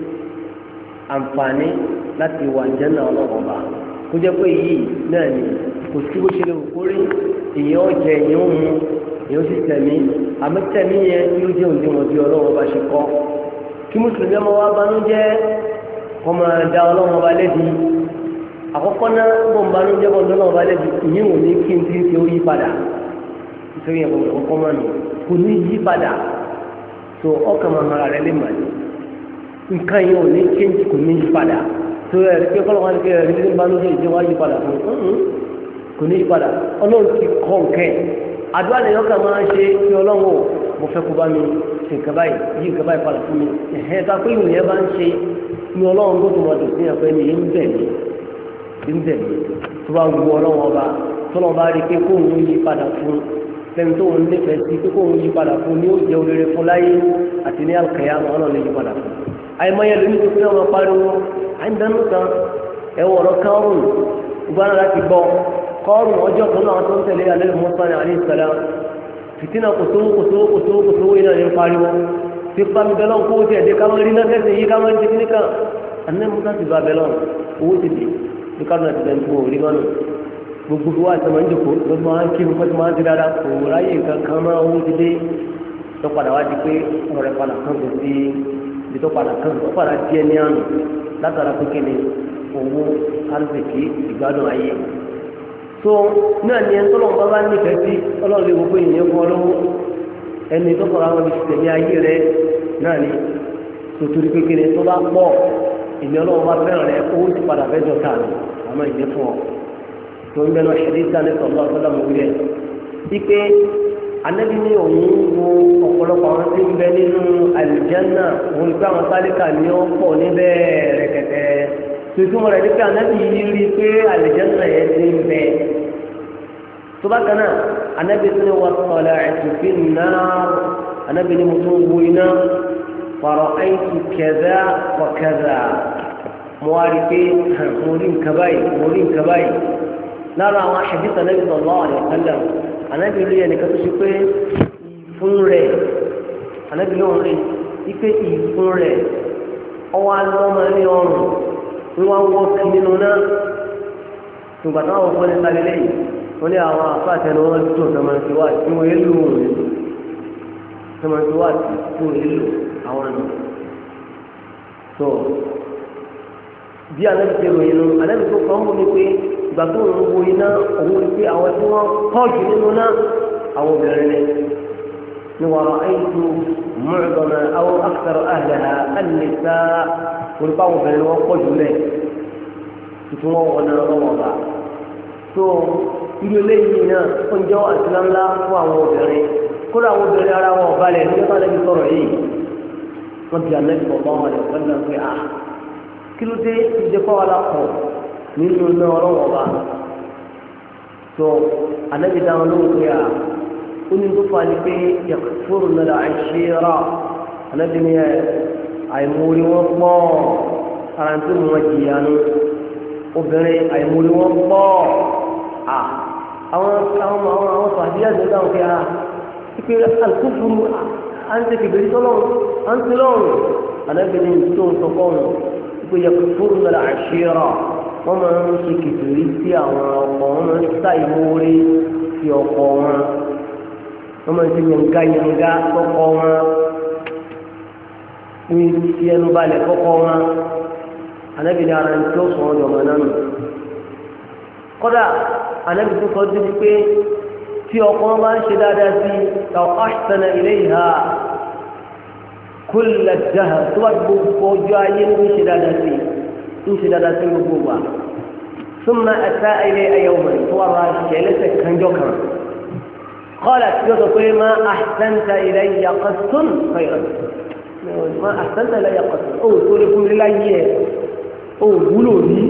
àǹfààní láti wà jẹ́nà ọlọ́ọ̀bà kó jẹ́ pé yìí náà ni kò sí bó ṣe lè wò kórè èèyàn jẹ èèyàn mu èèyàn sì tẹ̀mí àmì tẹ̀mí yẹn yóò jẹ́ òdiwọ̀n bí ọlọ́ọ̀bà ṣe kọ́ kí mùsùlùmí ọmọ wa banújẹ́ kọ́ máa da ọlọ́ọ̀bà lẹ́bi àkọ́kọ́ náà bọ̀ ń banújẹ́ bọ̀ lọ́nà ọba lẹ́bi ìyẹn ò ní kí n ti ṣe ó yí padà nítorí ẹ̀ bọ̀ ọkọ́ máa nù kò ní yí padà tó ọkàn máa mara rẹ lè mà ní nǹkan yẹn ò ní kí n kò ní yí padà tó ẹ̀ rí pé kọ́lọ́ wọn kí ẹ̀ rí ní banújẹ́ ìjẹ́ wá yí padà fún un kò ní yí padà ọlọ́run ti kọ́ nkẹ́ àdúrà lè yọkàn máa ṣe kí ọlọ́run ò mo fẹ́ kó bá mi ṣe nǹkan báyìí yí nǹkan báyìí padà fún mi ẹ̀hẹ́ ta pé ìwòye bá ń ṣe ní ọlọ́run tó tó mọ̀ tó sí ẹ̀fẹ́ ni ń bẹ̀ mí ń bẹ̀ mí tó bá wu ọlọ́run ọba tó lọ́n bá rí pé kóun yí padà fún fẹ́mi tó ń nífẹ̀ẹ́ sí pé kóun yí padà fún ní ó jẹ́ olóore fún láyé àti ní àlùkàyà ọlọ́run lè yí padà fún. àìmọye lómi tó fi ọmọ pariwo àìdánù kan ẹ̀wọ̀n ọ̀rọ̀ kárùn gbọ́dọ̀ láti gbọ́ kárùn ọjọ́ kan náà tó ń tẹ̀lé alẹ́ Mùsá alayhi salam fìtínà kòtó kòtó kòtó kòtó iná ní pariwo tí pàmì bẹ́lọ́n kó tiẹ̀ dé káwọn rí náà kẹsì yí káwọn ti kíní kan àná Mùsá ti bá bẹ́lọ́n owó ti dì ní káwọn náà ti dẹ̀ ń kó orí mánu gbogbo wa sọmọ ń jòkó gbogbo wa ń kí mi kọ́tí máa ń ti dáadáa kò ráyè kankan máa owó ti dé tó padà wá di pé ọ̀rẹ́ padà kan kò sí ibi tó padà kan tó padà díẹ̀ ní àná látara pé kíni owó arzikì ìgbádùn ayé tó náà ní ẹni tó lọ́wọ́ bá bá nífẹ̀ẹ́ sí ọlọ́run lè gbogbo ìyẹn fún ọlọ́wọ́ ẹni tó kọ́ra wọn ti tẹ̀lé ayé rẹ náà ni tòtòrí kékeré tó bá pọ̀ ìní ọlọ́wọ́ bá fẹ́ràn rẹ owó ti padà fẹ́ jọ káàní àmọ́ ìyẹn fún ọ tó ń bẹ lọ ṣẹlẹ̀ sáré sọ̀rọ̀ ọ̀sọ́dà mọ̀wúrẹ́ wípé anábì ní òun wo ọ̀pọ̀lọpọ̀ àwọn tí ń bẹ nínú àlùjánnà òun gbé àwọn sálíkà ní ó pọ̀ níbẹ̀ rẹ̀kẹ̀tẹ̀ tuntun rẹ̀ nípa anábì yìí rí pé àlùjánnà yẹn ti ń bẹ tó bá kan náà anábì tó ní wọ́n sọ̀rọ̀ ẹ̀tùfín náà anábì ní mo tún wo iná fọ̀rọ̀ ẹ̀yìn kẹ̀dá wọ̀ kẹ̀dá mo wá rí pé mo rí nǹkan báyìí mo rí nǹkan báyìí lára àwọn àṣẹjíṣẹ́ anábì sallallahu alaihi wasallam anábì rí ẹnìkan tó ṣe pé ìfún rẹ̀ anábì lóhùn rí wípé ìfún rẹ̀ ọwọ́ alọ́mọ ní ọrùn ń wá wọ́ sí nínú náà tùgbà táwọn ọkọ ní sáré lẹ́yìn wọ́n ní àwọn àfáàtẹ̀ ni wọ́n tó tọmọtì wá tí wọ́n yé lò wọ́n ní tọmọtì wá tí wọ́n yé lò àwọn ẹ̀mí tó bí anábì ṣe ròyìn nù anábì tó kọ́ ń bọ̀ ní pé ìgbà tó ń wo iná òun rí pé àwọn tí wọ́n pọ̀ jù nínú náà àwọn obìnrin ni ni wàrà àìsù mọ̀ọ́dọ̀nà àwọn akthara ahliha an-nisa orí pa àwọn obìnrin ni wọ́n pọ̀ jù lẹ̀ tuntun wọn wọn náà lọ́wọ́ bá tó irú eléyìí náà ó ń jẹ́ àtìláńlá fún àwọn obìnrin kódà àwọn obìnrin ara wọn balẹ̀ ní ọ̀tá lẹ́bi sọ̀rọ̀ yìí wọ́n ti àlẹ́ ìfọ̀gbọ́n wọn lè fẹ́ lọ́wọ́ pé à kí ló dé ìdẹ́kọ̀ wa la pọ̀ nínú iná ọlọ́wọ́ bá tó ànábi dáhùn lóhùn pé à ó ní tó fani pé yàtúfòrò nàdà àìṣeéra ànábi ní àìmórí wọn pọ̀ ara tí mo wọn jìyà nu obìnrin àìmórí wọn pọ̀ à àwọn àwọn àwọn àwọn fàdíyà tó dáhùn pé à pípé alukófuru à ń tẹ̀kẹ̀ bẹ̀rẹ̀ tọ́lọ́run à ń tẹ̀lọ́run ànábi ní tó ń sọ fọ́ọ̀rùn pípé yàtúfòrò nàdà àìṣeéra wọ́n máa ń ṣe kìtìrí sí àwọn ọkọ wọn máa ń sá ìmúrí sí ọkọ wọn. tó irú eléyìí náà ó ń jẹ́ àtìláńlá fún àwọn obìnrin kódà àwọn obìnrin ara wọn balẹ̀ ní ọ̀tá lẹ́bi sọ̀rọ̀ yìí wọ́n ti àlẹ́ ìfọ̀gbọ́n wọn lè fẹ́ lọ́wọ́ pé à kí ló dé ìdẹ́kọ̀ wa la pọ̀ nínú iná ọlọ́wọ́ bá tó ànábi dáhùn lóhùn pé à ó ní tó fani pé yàtúfòrò nàdà àìṣeéra ànábi ní àìmórí wọn pọ̀ ara tí mo wọn jìyà nu obìnrin àìmórí wọn pọ̀ à àwọn àwọn àwọn fàdíyà tó dáhùn pé à pípé alukófuru à ń tẹ̀kẹ̀ bẹ̀rẹ̀ tọ́lọ́run à ń tẹ̀lọ́run ànábi ní tó ń sọ fọ́ọ̀rùn pípé yàtúfòrò nàdà àìṣeéra wọ́n máa ń ṣe kìtìrí sí àwọn ọkọ wọn máa ń sá ìmúrí sí ọkọ wọn. wọ́n máa ń ti yànga yànga kọ́kọ́ wọn ní ti ẹnu balẹ̀ kọ́kọ́ wọn ànábì ní ara ní tí ó sọ ọ́ dọ̀mọ́ náà nù. kódà ànábì tó sọ débi pé tí ọkọ wọn bá ń ṣe dáadáa sí aw ahsana ilayha kulla dahr tó bá gbogbo ọjọ́ ayé ní ṣe dáadáa sí ń ṣe dáadáa sí gbogbo wa thumma asaa ilayha yawman tó wà rà ṣẹlẹ́sẹ̀ kanjọ́ kan qalat yóò sọ pé ma ahsanta ilayya qattun khayran ma ahsanta ilayya qattun ó tó lè fún mi láyé ẹ̀ ó wúlò rí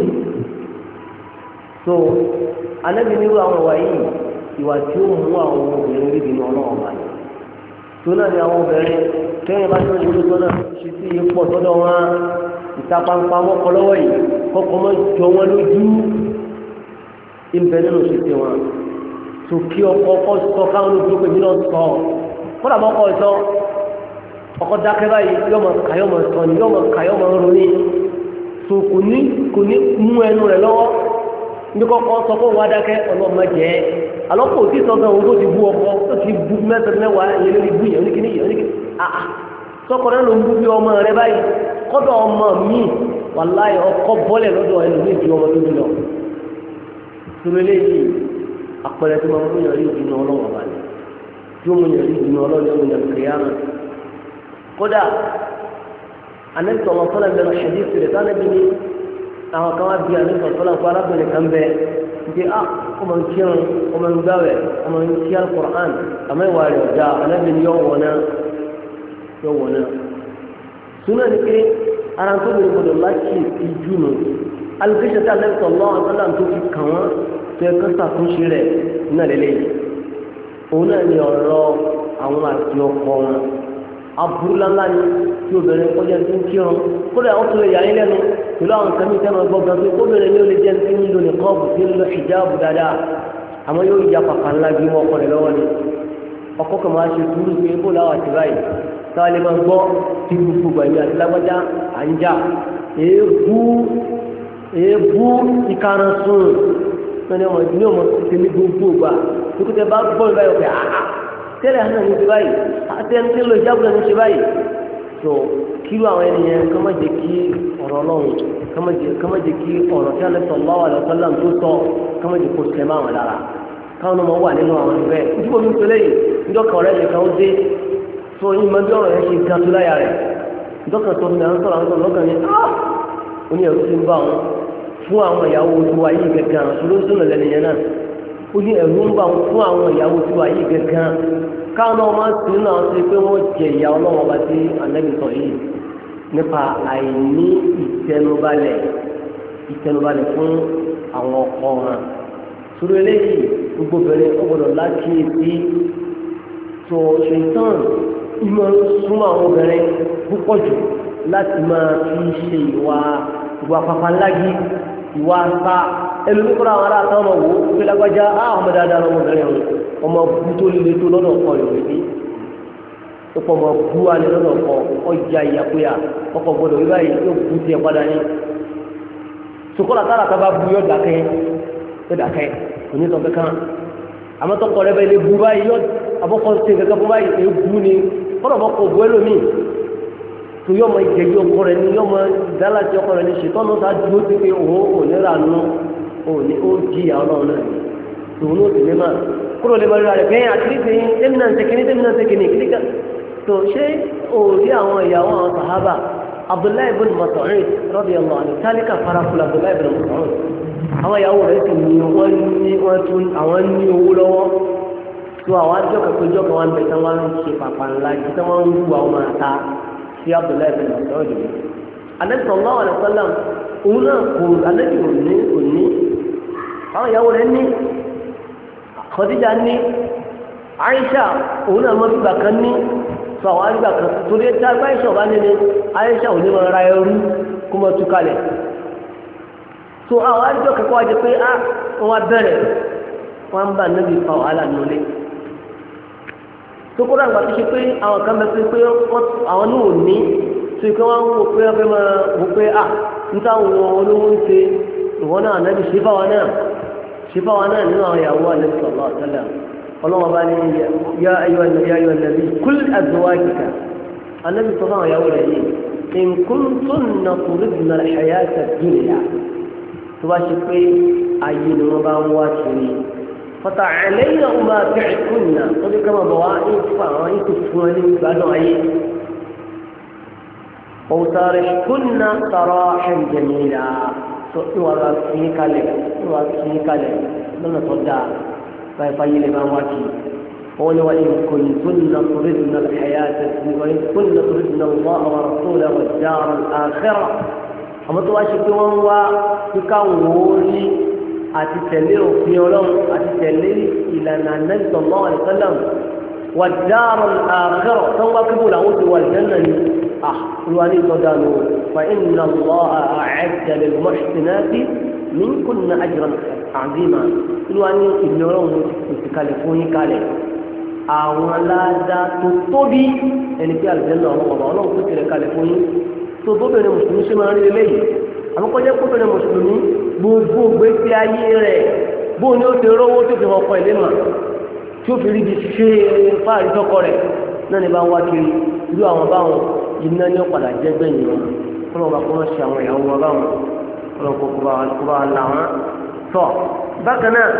so ànábì ní àwọn ìwà yìí ìwà tí ó mú àwọn obìnrin rí bínú ọlọ́wọ́ bá ní tó náà ni àwọn obìnrin kẹ́yìn bá tó wúlò tó náà ṣe sí ipò tọ́dọ̀ wọn ìtapampa mọ́kọ lọ́wọ́ yìí kọ́kọ́ mọ́ jọ wọn lójú ìbẹ̀ nínú ṣètè wọn tó kí ọkọ kọ́ sọ káwọn lójú pé mílíọ̀n sọ kọ́dà mọ́kọ sọ ọkọ dákẹ́ báyìí yọmọ kàyọmọ sọ ni yọmọ kàyọmọ ronú tó kò ní kò ní mú ẹnu rẹ̀ lọ́wọ́ ní kọ́kọ́ sọ fún wa dákẹ́ ọlọ́mọ jẹ́ alọ́pọ̀ òtí sọ gan owó ti bú ọkọ tó ti bú mẹ́ta mẹ́wàá yẹn lórí bú yẹn oníkíní yẹn oníkíní àà sọkọ náà ló ń bú bí ọmọ rẹ báyìí kọ́dọ̀ ọmọ mi wàláyé ọkọ bọ́lẹ̀ lọ́dọ̀ ẹlòmíì ju ọmọ tó bí lọ. sọ̀rọ̀ eléyìí àpẹẹrẹ tó máa ń múyàn rí ìdùnnú ọlọ́wọ́ balẹ̀ tí ó múyàn rí ìdùnnú ọlọ́wọ́ múyàn kìrìyàmà. kódà anẹ́sọ̀ ọmọ sọ́lá bẹ̀rẹ̀ ṣẹ̀dí ìfìrẹ̀ tánẹ́bí ni àwọn kan wá bí anẹ́sọ̀ sọ́lá fún arábìnrin kan bẹ́ẹ̀ nke a ọmọ nkírun ọmọ ngbàwẹ̀ ọmọ nkí alukur'an àmọ́ ìwà rẹ̀ ọ̀dà anábìíní yọ wọ̀nà yọ wọ̀nà. súnà ní pé ara tó bẹ̀rẹ̀ gbọdọ̀ láti ìjú nù alùpùpù tí alẹ́ sọ lọ́wọ́ àtọ́lá tó fi kàn wọ́n tó ẹ̀kọ́ sàtúnṣe rẹ̀ náà lélẹ́yìn. òun náà ní ọ̀rọ̀ àwọn àti ọkọ wọn aburúláńlá ni tí obìnrin kọjá tó ń kírun kódà àwọn tó lè yà á lẹ́nu pẹ̀lú àwọn kan ní ìtẹ́ máa gbọ́gbọ́n pé kóbìnrin yóò lè jẹ́ ní nílò ní kọ́ọ̀bù tí ń lo hijabu dáadáa àmọ́ yóò ya pàpà ńlá bí wọ́n kọ́ rẹ̀ lọ́wọ́ ni ọkọ̀ kan máa ṣe túrú pé bó láwà ti báyìí táwa lè máa gbọ́ tí gbogbo gbàgbé àti lágbájá à ń jà èébú èébú ìkarùn sùn ní ọmọ ní ọmọ ti ní gbogbo gbà tókùtẹ bá gbọ́ ìbáyọ̀ pé àá tẹ́lẹ̀ hàn ní ti báyìí àti ẹni tí ń lo hijabu náà ní ṣe báyìí tó kíló àwọn ènìyàn kọ́ má jẹ́ kí ọ̀rọ̀ ọlọ́run kama jẹ kí ọ̀rọ̀ tí a lè sallallahu alaihi wasallam tó sọ kama jẹ kó tẹ̀ máa wọn lára káwọn ọmọ wà nínú àwọn ìbẹ́ ìdúgbò mi tó lẹ́yìn ìdọ́kàn ọ̀rẹ́ mi kan ó dé tó yín mọ bí ọ̀rọ̀ yẹn ṣe ga tó láyà rẹ̀ ìdọ́kàn tó ní àwọn sọ̀rọ̀ àwọn sọ̀rọ̀ lọ́kàn yẹn á ó ní ẹ̀rú ti ń bá wọn fún àwọn ìyàwó tiwa yìí gẹ̀gẹ̀ àwọn tó ló ń sọ̀rọ̀ lẹ́nu yẹn náà ó ní ẹ̀rú ń bá wọn fún àwọn ìyàwó tiwa yìí gẹ̀gẹ̀ káwọn náà máa ń sìn náà ṣe pé wọ́n jẹ ìyá ọlọ́wọ́n bá ti ànábì sọ yìí nípa àìní ìtẹnubalẹ̀ ìtẹnubalẹ̀ fún àwọn ọkọ wọn sórí eléyìí gbogbo bẹ̀rẹ̀ ọgbọ̀dọ̀ lákìí tó ṣèǹtàn ìmọ̀ súnmọ́ àwọn obìnrin púpọ̀ jù láti máa fi ṣe ìwà ìwà pàpàlági ìwà àṣà ẹlòmí kọ́ra àwọn aráàlú ọmọ wò ó pé lágbájá á ọmọ dáadáa lọ́mọbìnrin ọ̀hún ọmọ bú tó líle tó lọ́dọ̀ ọkọ rẹ̀ òní ọkọ̀ ọmọ bú wa ní lọ́dọ̀ ọkọ ọjà ìyàpéyà ọkọ̀ gbọdọ̀ wíwá yìí yóò bú tiẹ̀ padà ní sokola tára kaba bu yóò dákẹ́ yóò dákẹ́ òní sọ kankan àmọ́ tọkọ rẹ bẹ lè bu báyìí yóò abọ́kọ ṣe kankan fún báyìí èyí bu ni kọ́nà bọ́ kọ bu ẹlòmíì tó yọmọ ìjẹ̀jẹ̀ ọkọ rẹ ní yọmọ dálàjì ọkọ rẹ ní ṣètọ́nù tá a dúró ti pé òun ò ní ra nù òní ó jìyà ọlọ́run náà tòun ó sì lè máa kúrò lè máa rí ra rẹ̀ bẹ́ẹ̀ àti níbi tẹ́mínà ń tẹ́kíní tẹ́mínà ń tẹ́kíní kíníkà tó ṣé òòrí àwọn ìyàwó àwọn sàhábà Abdullahi ibn Mas'ud radiyallahu anhu tálíkà farakul Abdullahi ibn Mas'ud àwọn ìyàwó rẹ̀ sì ní wọ́n ní wọ́n tún àwọn ní owó lọ́wọ́ tó àwọn àjọkọ̀ péjọ kan wọ́n bẹ̀ tán wọ́n ń ṣe pàpà ńlá jí tán wọ́n ń wú àwọn máa ta sí Abdullahi ibn Mas'ud yìí. Ànábì sallallahu alaihi wasallam òun náà kò Ànábì òní òní àwọn ìyàwó rẹ̀ ní Khadija ní Aisha òun náà mọ́ bíbà kan ní sọ àwọn àgbà kan torí ẹ̀ta bá ìṣọ̀ bá nílé Aisha òní máa ra ẹrú kó mọ́ tú kalẹ̀ so àwọn àjọ kẹ́kọ̀ọ́ wájú pé á wọ́n bẹ̀rẹ̀ wọ́n ń bá níbi fa wàhálà nílé tó kódà nígbà tó ṣe pé àwọn kan bẹ pé àwọn ní òní tó ikú wọn wò pé wọ́n fẹ́ máa wò pé à ń táwọn olówó ń ṣe ìwọ́n náà ànábì ṣe fáwọn náà ṣe fáwọn náà nínú àwọn ìyàwó ànábì sallallahu alaihi wasallam ọlọ́wọ́ bá ní yá ayọ́ nàbí kúl azwajika anábì sọ fáwọn ìyàwó rẹ̀ yìí in kuntunna turidna al-hayata ad-dunya tó bá ṣe pé ayé ni wọ́n bá ń wá kiri fata'alayna umati'kunna ó ní ká máa bọ̀ wá ń fa àwọn ètò fún ẹni gbádùn ayé ọ̀tàrẹ̀kùnà sarahan jamila tó ìwà bá fi kalẹ̀ ìwà fi kalẹ̀ lọ́nà tó dáa báyìí fáyé lè máa wá kí wọ́n ní wà ní kuntunna turidna al-hayata wa in kuntunna turidna Allaha wa rasulahu wad-dara al-akhirah àmọ́ tó wá ṣe pé wọ́n wá kíkà wòórí àti tẹ̀lé òfin ọlọ́run àti tẹ̀lé ìlànà Nabi sallallahu alaihi wasallam wad-dara al-akhirah tó ń wá kíkó làwọn ti wà al-janna ni ah olùwàní ìtọ́jánu fa inna Allaha a'adda lil-muhsinati minkunna ajran 'azima olùwàní ìlú ọlọ́run ti pèsè kalẹ̀ fún yín kalẹ̀ àwọn aládá tó tóbi ẹni pé àlùjànnà ọ̀hún ọ̀bà ọlọ́run tó tẹ̀lé kalẹ̀ fún yín tó bóbìnrin mùsùlùmí ṣe máa ń rí eléyìí àmọ́kọ́jẹ́ bóbìnrin mùsùlùmí gbogbo gbèsè ayé rẹ̀ bóun ni ó ti rówó tó fi hàn pọ̀ ilé mà tí ó fi rí ibi ṣe fáàrí tọkọ rẹ̀ náà ní bá ń wá kiri irú àwọn báwọn iná ní ọ̀padà jẹ́ gbẹ̀yìn wọn kọ́nà ọba kọ́nà ṣe àwọn ìyàwó wọn báwọn kọ́nà kó kó bá là wọn. tọ́ bákan náà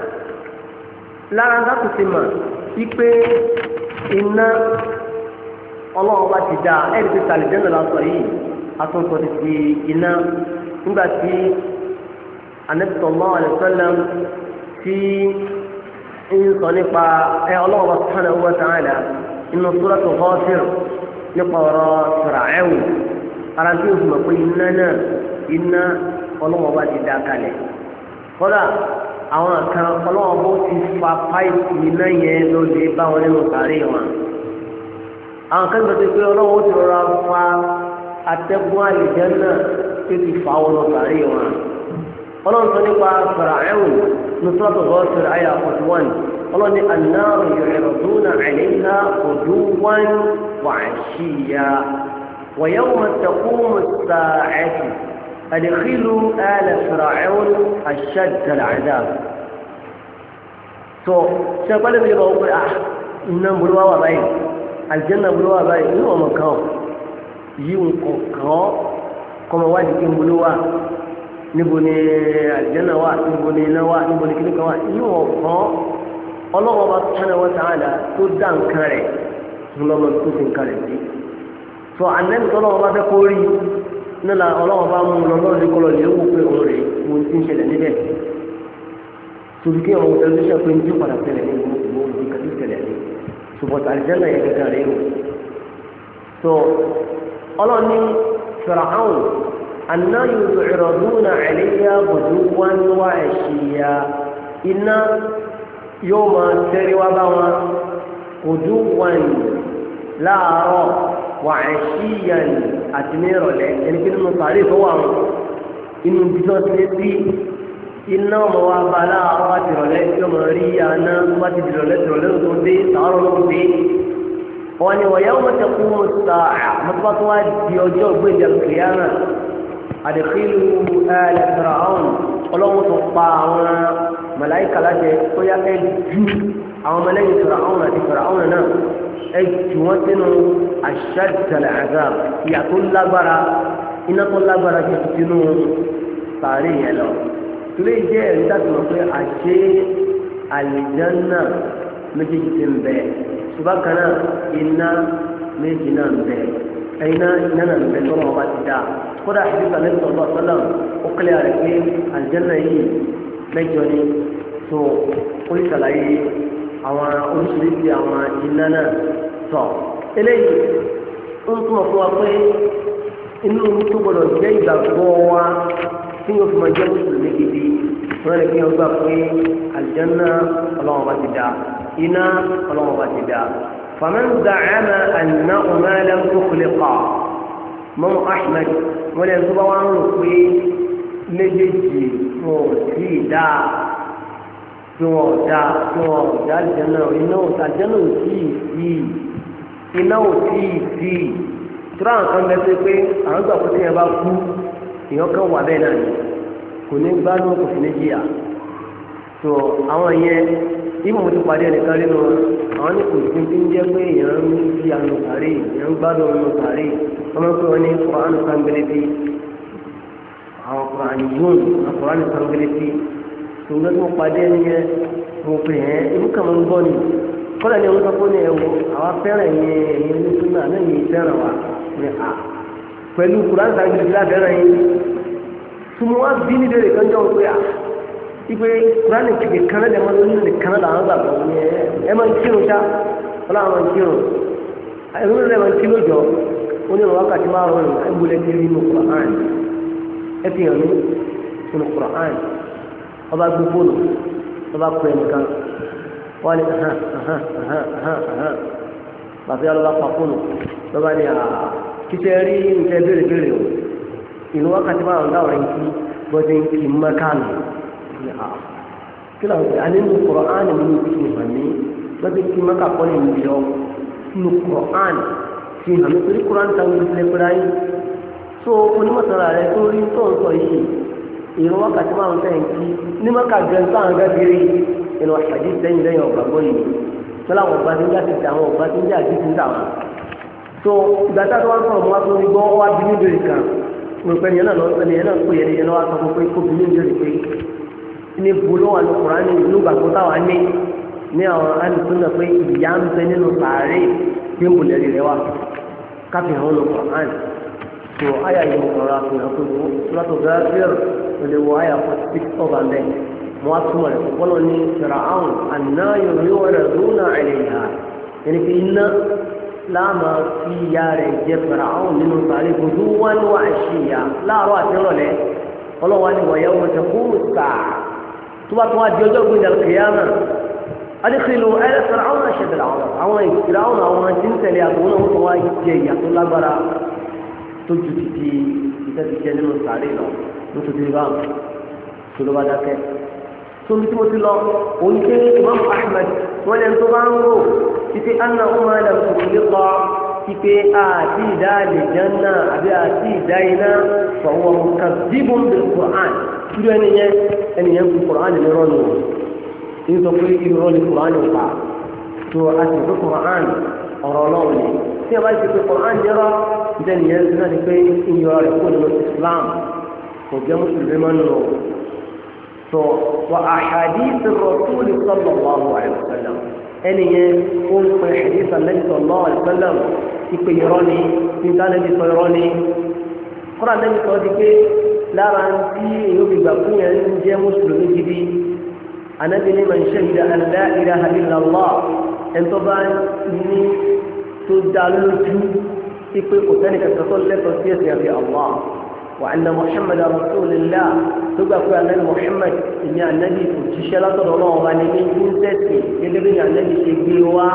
lára láti ti mà wípé iná ọlọ́run bá ti dá ẹ̀rí pé sàlìjẹ́ náà lásọ yìí atúntò ti fi iná nígbà tí Ànábì sallallahu alaihi wasallam tí ń sọ nípa ẹ ọlọ́run subhanahu wa ta'ala inú Suratul Ghafir nípa ọ̀rọ̀ Fir'aun ara tí o fi mọ̀ pé iná náà iná ọlọ́wọ́ bá ti dá kalẹ̀ kọ́dà àwọn kan ọlọ́wọ́ bó ti fa páìpù iná yẹn lóde bá wọn nínú sàárè wọn àwọn kan gbọ́dọ̀ pé ọlọ́wọ́ ti rọra fa atẹ́gùn àlùjánnà tó ti fa wọn lọ sàárè wọn ọlọ́run sọ nípa Fir'aun ní Suratul Ghafir àyà forty one ọlọ́run ní an-nar yu'raduna 'alayha ghuduwwan wa 'ashiyya wa yawma taqumu as-sa'atu adkhilu ala Fir'aun ashadda al-'adhab. tó ṣàpálẹ̀ mi lè bá wọ́n pé ah iná ń bolówá wà báyìí àlùjánnà ń bolówá báyìí inú ọmọ kan yìí ń kọ̀ kàn ọ́ kọ́mọ wájú kí ń bolówá níbo ni àlùjánnà wà níbo ni iná wà níbo ni kíníkà wà inú ọ̀kan ọlọ́wọ́ bá subhanahu wa ta'ala tó dá nǹkan rẹ̀ ńlọ́mọ tó ti nǹkan rẹ̀ sí. tó ànẹ́bí tó ọlọ́wọ́ bá fẹ́ kó rí nílà ọlọ́wọ́ bá mú un lọ́wọ́ ní kọlọ̀ lè wò pé òun rè mo ti ń ṣẹlẹ̀ níbẹ̀. torí kí ọmọ tẹlifíṣàn pé ní tí ó padà ṣẹlẹ̀ ní gbogbo nǹkan tó ṣẹlẹ̀ ní ṣùgbọ́n àlùjánnà yẹn gẹ́gẹ́ rẹ̀ wò. tó ọlọ́ni Fir'aun anna yu'raduna 'alayha ghuduwwan wa 'ashiyya iná yóò máa tẹ́rí wá bá wọn ghuduwwan láàárọ̀ wa 'ashiyyan àti ní ìrọ̀lẹ́ ẹni pé nínú sàárè tó wà wọn inú bí wọ́n ti lé sí iná ọmọ wa bá láàárọ̀ àti ìrọ̀lẹ́ tí wọ́n máa rí àná wá ti di ìrọ̀lẹ́ tí ìrọ̀lẹ́ tó dé sàárọ̀ ló dé wọn ni wa yawma taqumu as-sa'a mọ́tò tó wá di ọjọ́ gbèdé al-qiyamah adkhilu ala Fir'aun ọlọ́run tó pa àwọn màláíkà láṣẹ tó yá ẹ ju àwọn mẹlẹ́yìn Fir'aun àti Fir'aun náà ẹ jù wọ́n sínú ashadda al-'adhab ìyà tó lágbára iná tó lágbára jẹ́ sínú sàárè yẹn lọ. torí jẹ́ ẹ̀rí dájú wọn pé àṣẹ àlìjánnà méjèèjì ti ń bẹ ṣùgbọ́n kan náà iná méjì náà ń bẹ ẹ̀yiná iná náà ń bẹ tó wọn bá ti dá kódà ìdíkà lẹ́yìn tó lọ́wọ́ sọ́lá ó kílẹ̀ rẹ̀ pé àlìjánnà yìí mẹ́jọ ni tó oríṣàlàyé àwọn oríṣiríṣi àwọn iná náà tọ̀ eléyìí ń túmọ̀ fún wa pé inú tó gbọdọ̀ jẹ́ ìgbàgbọ́ wa tí yóò fi máa jẹ́ mùsùlùmí gidi wọ́n lè fi hàn gbà pé àlìjánnà ọlọ́wọ́ bá ti dá iná ọlọ́wọ́ bá ti dá faman za'ama annahuma lam tukhliqa mọ́mú Ahmad wọ́n lè tó bá wá ń rò pé méjèèjì wọn ò sí dá tí wọn ò dá tí wọn ò dá àlìjánnà iná ò àlìjánnà ò sí sí iná ò sí sí tura nǹkan bẹ pé pé àwọn gbà pé téèyàn bá kú èèyàn kan wà bẹ́ẹ̀ náà ni kò ní gbádùn kò sí ní jìyà tó àwọn yẹn ìmọ̀ mo ti pàdé ẹnìkan nínú àwọn ní kò sí ti ń jẹ́ pé èèyàn ń fi àánú sàárè èèyàn ń gbádùn àánú sàárè wọ́n máa ń pè wọ́n ní kùránù sangbélébí àwọn kùránù yóòn àwọn kùránù sangbélébí tòun tó pàdé ẹni yẹn mo pè ẹ́ ibú kàn máa ń gbọ́ ni kọ́lá ni wọ́n sọ fún ẹ̀wọ̀ àwa fẹ́ràn yẹn ẹ̀yìn ní súnmọ́ àná yìí fẹ́ràn wa ní à pẹ̀lú kùránù sangbélébí láfẹ́ràn yìí súnmọ́ wá bí ní bèrè kan jọ pé à ipe kùránù kìkì kanáà lè máa lórí ní kanáà làwọn gbàgbọ́ ní ẹ ẹ máa ń kírun ṣá ọlọ́run máa ń kírun ẹ̀rọ rẹ̀ máa ń kí lójọ́ ó ní ìwọ̀n wákàtí márùn-ún ẹ̀ ń gbọ́lẹ̀ kiri nínú kùránù ẹ fi hàn mí nínú kùránù ọba gbé fóònù ọba pè nìkan wọ́n ní ahán ahán ahán ahán ahán bàbá yàrá ọba pa fóònù lọ́ba ní àá kíkẹ́ rí nǹkan béèrè béèrè o ìlú wákàtí márùn-ún dáwọn ẹ̀ ń kí bọ́dé ń kí mọ́kànù ní àá kí làwọn ṣe alẹ́ nínú kùránù ní kí n hàn mí bọ́dé kí mọ́kà kọ́ ní ìlú ọ nínú kùránù kí n hàn mí torí kùránù táwọn ìfilẹ̀ pẹ́rẹ́ ayé tó onímọ̀sára rẹ̀ tó rí tó ń sọ yìí ìrún wákàtí márùn sẹ́yìn kí ní mọ́kà gẹ̀ẹ́sì sáwọn gẹ́gẹ́rì inú àṣàjì sẹ́yìn lẹ́yìn ọ̀gbàgbọ́ yìí pẹ́lú àwọn ọ̀gbà tí ń jáde ti àwọn ọ̀gbà tí ń jáde ti ń dà wọn. tó ìgbà tá a tó wá ń sọ̀rọ̀ mọ́ wá tó ní gbọ́ wá bí níbèrè kan pẹ̀lú ẹ̀yẹ náà lọ́wọ́ ẹ̀yẹ náà pè é ẹ̀yẹ náà wá sọ fún pé kó bí níbèrè pé ní bolo wà ní Kùránì nínú gbàgbọ́ táwa ní ní àwọn àlùfáà náà pé ìyá ń bẹ nínú sàárè tí ń bolẹ̀ rẹ̀ wá káfíń ní Kùránì tó àyà yìí mo kọ̀ọ̀rọ̀ àfihàn pé mo lọ́tò gáfíìr lè wọ àyà forty six ọba ń bẹ mo wá túmọ̀ rẹ̀ kọ́kọ́ ní Fir'aun àná yóò wọ́n rẹ̀ lónà àìlèyà ẹni pé iná láàmà fi ìyá rẹ̀ jẹ Fir'aun nínú sàárè gbogbo wọn wá àṣìyà láàárọ̀ àti ìrọ̀lẹ́ ọlọ́wà ni wọ̀nyẹ́ wọn ti kú sà tó bá tó wá di ọjọ́ gbé ìdàlù kìyàmà adékèlú ẹ̀rẹ́ Fir'aun àṣẹ̀dẹ̀ àwọn Fir'aun àwọn tí ń tẹ̀lé àtòwọn náà wọ́n tó wá jẹ ìyà tó lágbára tó ju títí ìtẹ́síjẹ́ nínú sàárè lọ nítorí báwọn tó ló bá dákẹ́. tóbi tí mo ti lọ òun ké Imam Ahmad wọn lẹ́nu tó bá ń rò títí anna umar lam tukhliqa títí àti ìdá àlìjánná àbí àti ìdá iná fahuwa mukazzibun bil Qur'an irú ẹni yẹn ẹni yẹn fi Qur'an ní rọ́ọ̀nù ní sọ pé irú rọ́ọ̀nù Qur'an pa tó a sì fi Qur'an ọ̀rọ̀ ọlọ́run ni tí a bá ti fi Qur'an jẹ́rọ ìdẹ́ni yẹn ti náà ni pé ìyọ̀ rẹ̀ kó nínú Islam kò jẹ́ mùsùlùmí máa ń lò tó wà àhàdíìsì Rasul sallallahu alaihi wasallam ẹni yẹn ó ń pè àhàdíìsì Ànábì sallallahu alaihi wasallam ìpè irọ́ ni níta Ànábì sọ irọ́ ni kọ́ra Ànábì sọ di pé lára tí èyí ó fi gbà fún yẹn ń jẹ́ mùsùlùmí gidi Ànábì ní man shahida an la ilaha illallah ẹ̀ńtọ́ bá ní tó dá lójú ipe kò sẹ́ni kankan tó lẹ́tọ̀ọ́ sí ẹ̀sìn àfi Allah wa anna Muhammad rasulillah tó gbà pé anabi Muhammad ìní anabi òjíṣẹ́ látọ̀dọ̀ ọlọ́wọ́ bá ní ní sẹ́sì gẹ́gẹ́ bí anabi ṣe gbé wá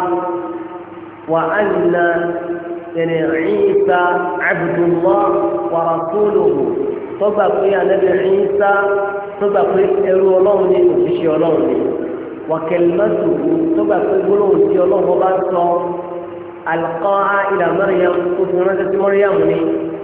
wa anna ẹni Isa abdullah wa rasuluhu tó gbà pé anabi Isa tó gbà pé ẹrú ọlọ́run ní òjíṣẹ́ ọlọ́run ní wa kalimatuhu tó gbà pé gbólóhùn sí ọlọ́run bá sọ alqaha ila Maryam tó fi ránṣẹ́ sí Maryam ní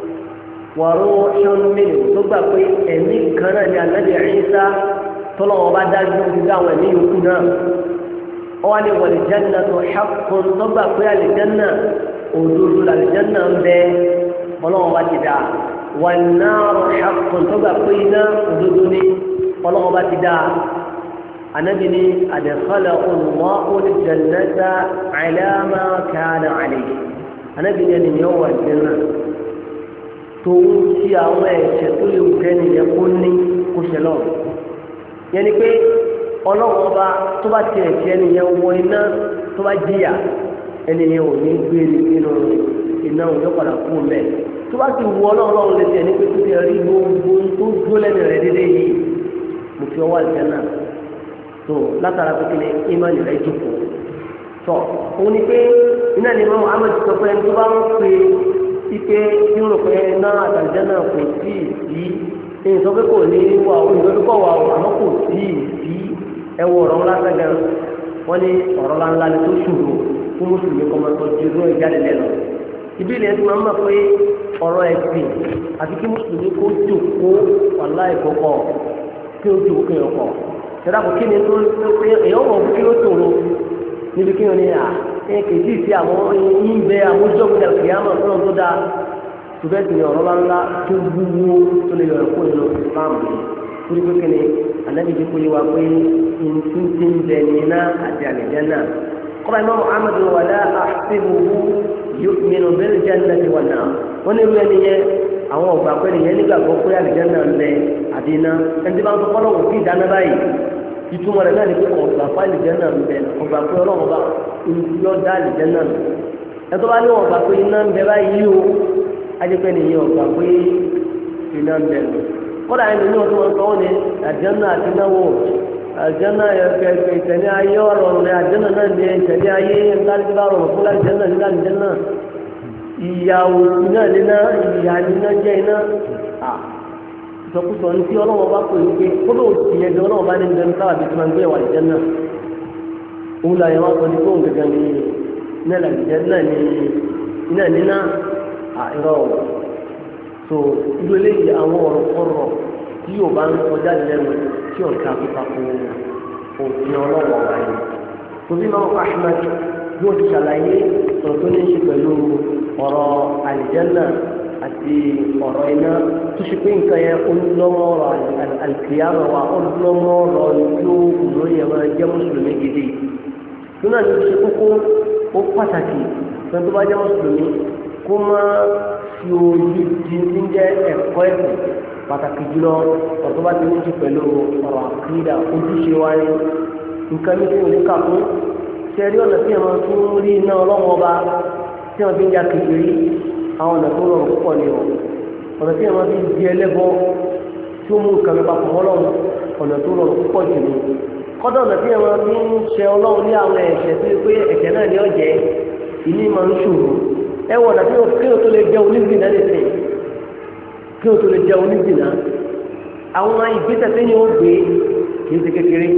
wàrúṣún mílíọ̀ tó gbà pé ẹ̀mí kan náà ní Ànábì Ìsá tọ́lọ́wọ́ bá dájú ti dáwọn ẹ̀mí yòókù náà ó wá ní wàlìjánná tó haqqun tó gbà pé àlìjánná òdodo làlìjánná ń bẹ ọlọ́wọ́ bá ti dá wan naru haqqun tó gbà pé iná òdodo ní ọlọ́wọ́ bá ti dá Ànábì ní adkhalahu Allahu al-jannata ala ma kana alayhi Ànábì ní ẹni yóò wà jẹ́nà tòun ti àwọn ẹ̀ṣẹ̀ tó lè wùkẹ́ nìyẹn kó ní kó ṣe lọ. yẹn ni pé ọlọ́run ọba tó bá ti ẹ̀ṣẹ̀ nìyẹn wọ iná tó bá jìyà ẹnìyẹn ò ní gbé nínú iná òun yóò padà kú mẹ́. tó bá ti wù ọlọ́run lè tẹ̀ ní pé tó ti rí gbogbo tó dúró lẹ́nu rẹ̀ dédé yìí mo fi ọwọ́ àlùjẹ́ náà tó látara pé kí ni ìmánì rẹ̀ jókòó. tọ́ òun ni pé iná ni mọ́ Muhammad sọ pé ẹni tó bá ń pè ike tí wọn pè náà àtàlìjẹ náà kò sí sí ẹ̀yìn sọ pé kò ní wà ó ìdọ́dúkọ̀ wà ó àmọ́ kò sí sí ẹwọ ọ̀rọ̀ ńlá sẹ́gẹ̀ wọ́n ní ọ̀rọ̀ ńláńlá ni tó ṣòro fún mùsùlùmí kọ́ máa tọ́jú irú ẹ̀ jáde lẹ́nu ibi ilẹ̀ tí wọ́n mọ̀ pé ọ̀rọ̀ ẹ̀sìn àti kí mùsùlùmí kó jòkó wàlá ìkọ̀kọ̀ kí ó jòkó kéèyàn kọ̀ ṣẹ̀dá kò kí ni tó pé èèyàn wọ̀ kí ló tòrò níbi kí wọ́n ní à ẹ̀ kì í sì sí àwọn yín bẹ àmójọ́ gbọdọ̀ kì í àmọ̀ fún ọ tó dáa ṣùgbọ́n ti ní ọ̀rọ̀ ńláńlá tó wúwo tó lè yọ̀rọ̀ kó nínú ìsìláàmù yìí torí pé kí ni ànábì jẹ́ kó yé wa pé ntí ti ń bẹ ní iná àti àlùjánnà kọ́ba Imam Ahmad wala ahsibuhu yu'minu bil jannati wan nar wọ́n ní irú ẹni yẹn àwọn ọ̀gbà pé nìyẹn nígbàgbọ́ pé àlùjánnà ń bẹ àti iná ẹni tí bá ń sọ fọ́lọ́wọ́ sí ìdáná báyìí ìtumọ̀ rẹ̀ náà ni pé ọ̀gbà fún àlùjánnà ń bẹ ọ̀gbà pé ọlọ́run bá yọ dá àlùjánnà ń ẹ tó bá ní ọ̀gbà pé iná ń bẹ báyìí o ajẹ́pẹ́ nìyẹn ọ̀gbà pé iná ń bẹ kọ́dà ẹni ní ọdún wọn sọ wọn ni àlùjánnà àti náwó àlùjánnà ẹ̀fẹ̀ ìtẹ̀lé ayé ọ̀rọ̀ rẹ̀ àlùjánnà náà ní ìtẹ̀lé ayé ńláńlá rọrùn fún àlùjánnà ní àlùjánnà ìyàwó iná níná ìyà níná jẹ́ iná ìsọkúsọ ní tí ọlọ́wọ́ bá pè é pé kódò òsì yẹn gan ọlọ́wọ́ bá ní ìdẹ́nu sábà bí tí wọ́n gbé wà àlùjánnà òun là yẹn wá sọ ní fóun gẹ́gẹ́ ní iná àlùjánnà ní iná níná àìrọ̀ so irú eléyìí àwọn ọ̀rọ̀ kọ̀rọ̀ tí yóò bá ń kọjá lẹ́nu tí ọ̀ka tó papò òfin ọlọ́wọ́ wáyé tóbi máa ń fa Ahmad yóò ti ṣàlàyé ọ̀rọ̀ tó ní í ṣe pẹ̀lú ọ̀rọ̀ àlìjẹ́nà àti ọ̀rọ̀ iná tó ṣe pé nǹkan yẹn olùlọ́mọ ọ̀rọ̀ àlìkìyàmọ̀ wa olùlọ́mọ ọ̀rọ̀ yóò lórí ẹ̀ máa jẹ́ mùsùlùmí gidi tó náà ní ṣe kókó ó pàtàkì fún tó bá jẹ́ mùsùlùmí kó máa fi ojú di ní jẹ́ ẹ̀kọ́ ẹ̀sìn pàtàkì jùlọ ọ̀rọ̀ tó bá ti ní ṣe pẹ̀lú ọ̀rọ̀ àkídà ojúṣe wáyé nǹkan ní kí wọ́n kà fún ṣẹ́rí ọ̀nà tí wọ́n tún rí iná ọlọ́wọ́ ọba tí wọ́n fi ń ya kékeré àwọn ọ̀nà tó rọrùn púpọ̀ ni ọ̀ ọ̀nà tí wọ́n fi di ẹlẹ́bọ tí ó mú nǹkan mi papọ̀ ọlọ́run ọ̀nà tó rọrùn púpọ̀ jù ní kọ́dọ̀ ọ̀nà tí wọ́n fi ń ṣe ọlọ́run ní àwọn ẹ̀ṣẹ̀ tó pé ẹ̀ṣẹ̀ náà ni ọ̀jẹ̀ ìní máa ń ṣòro ẹ wọ ọ̀nà tí wọ́n kí o tó lè jẹ onígbìnà lè sìn kí o tó lè jẹ onígbìnà àwọn ìgbésẹ̀ tí yóò gbé kì í ṣe kékeré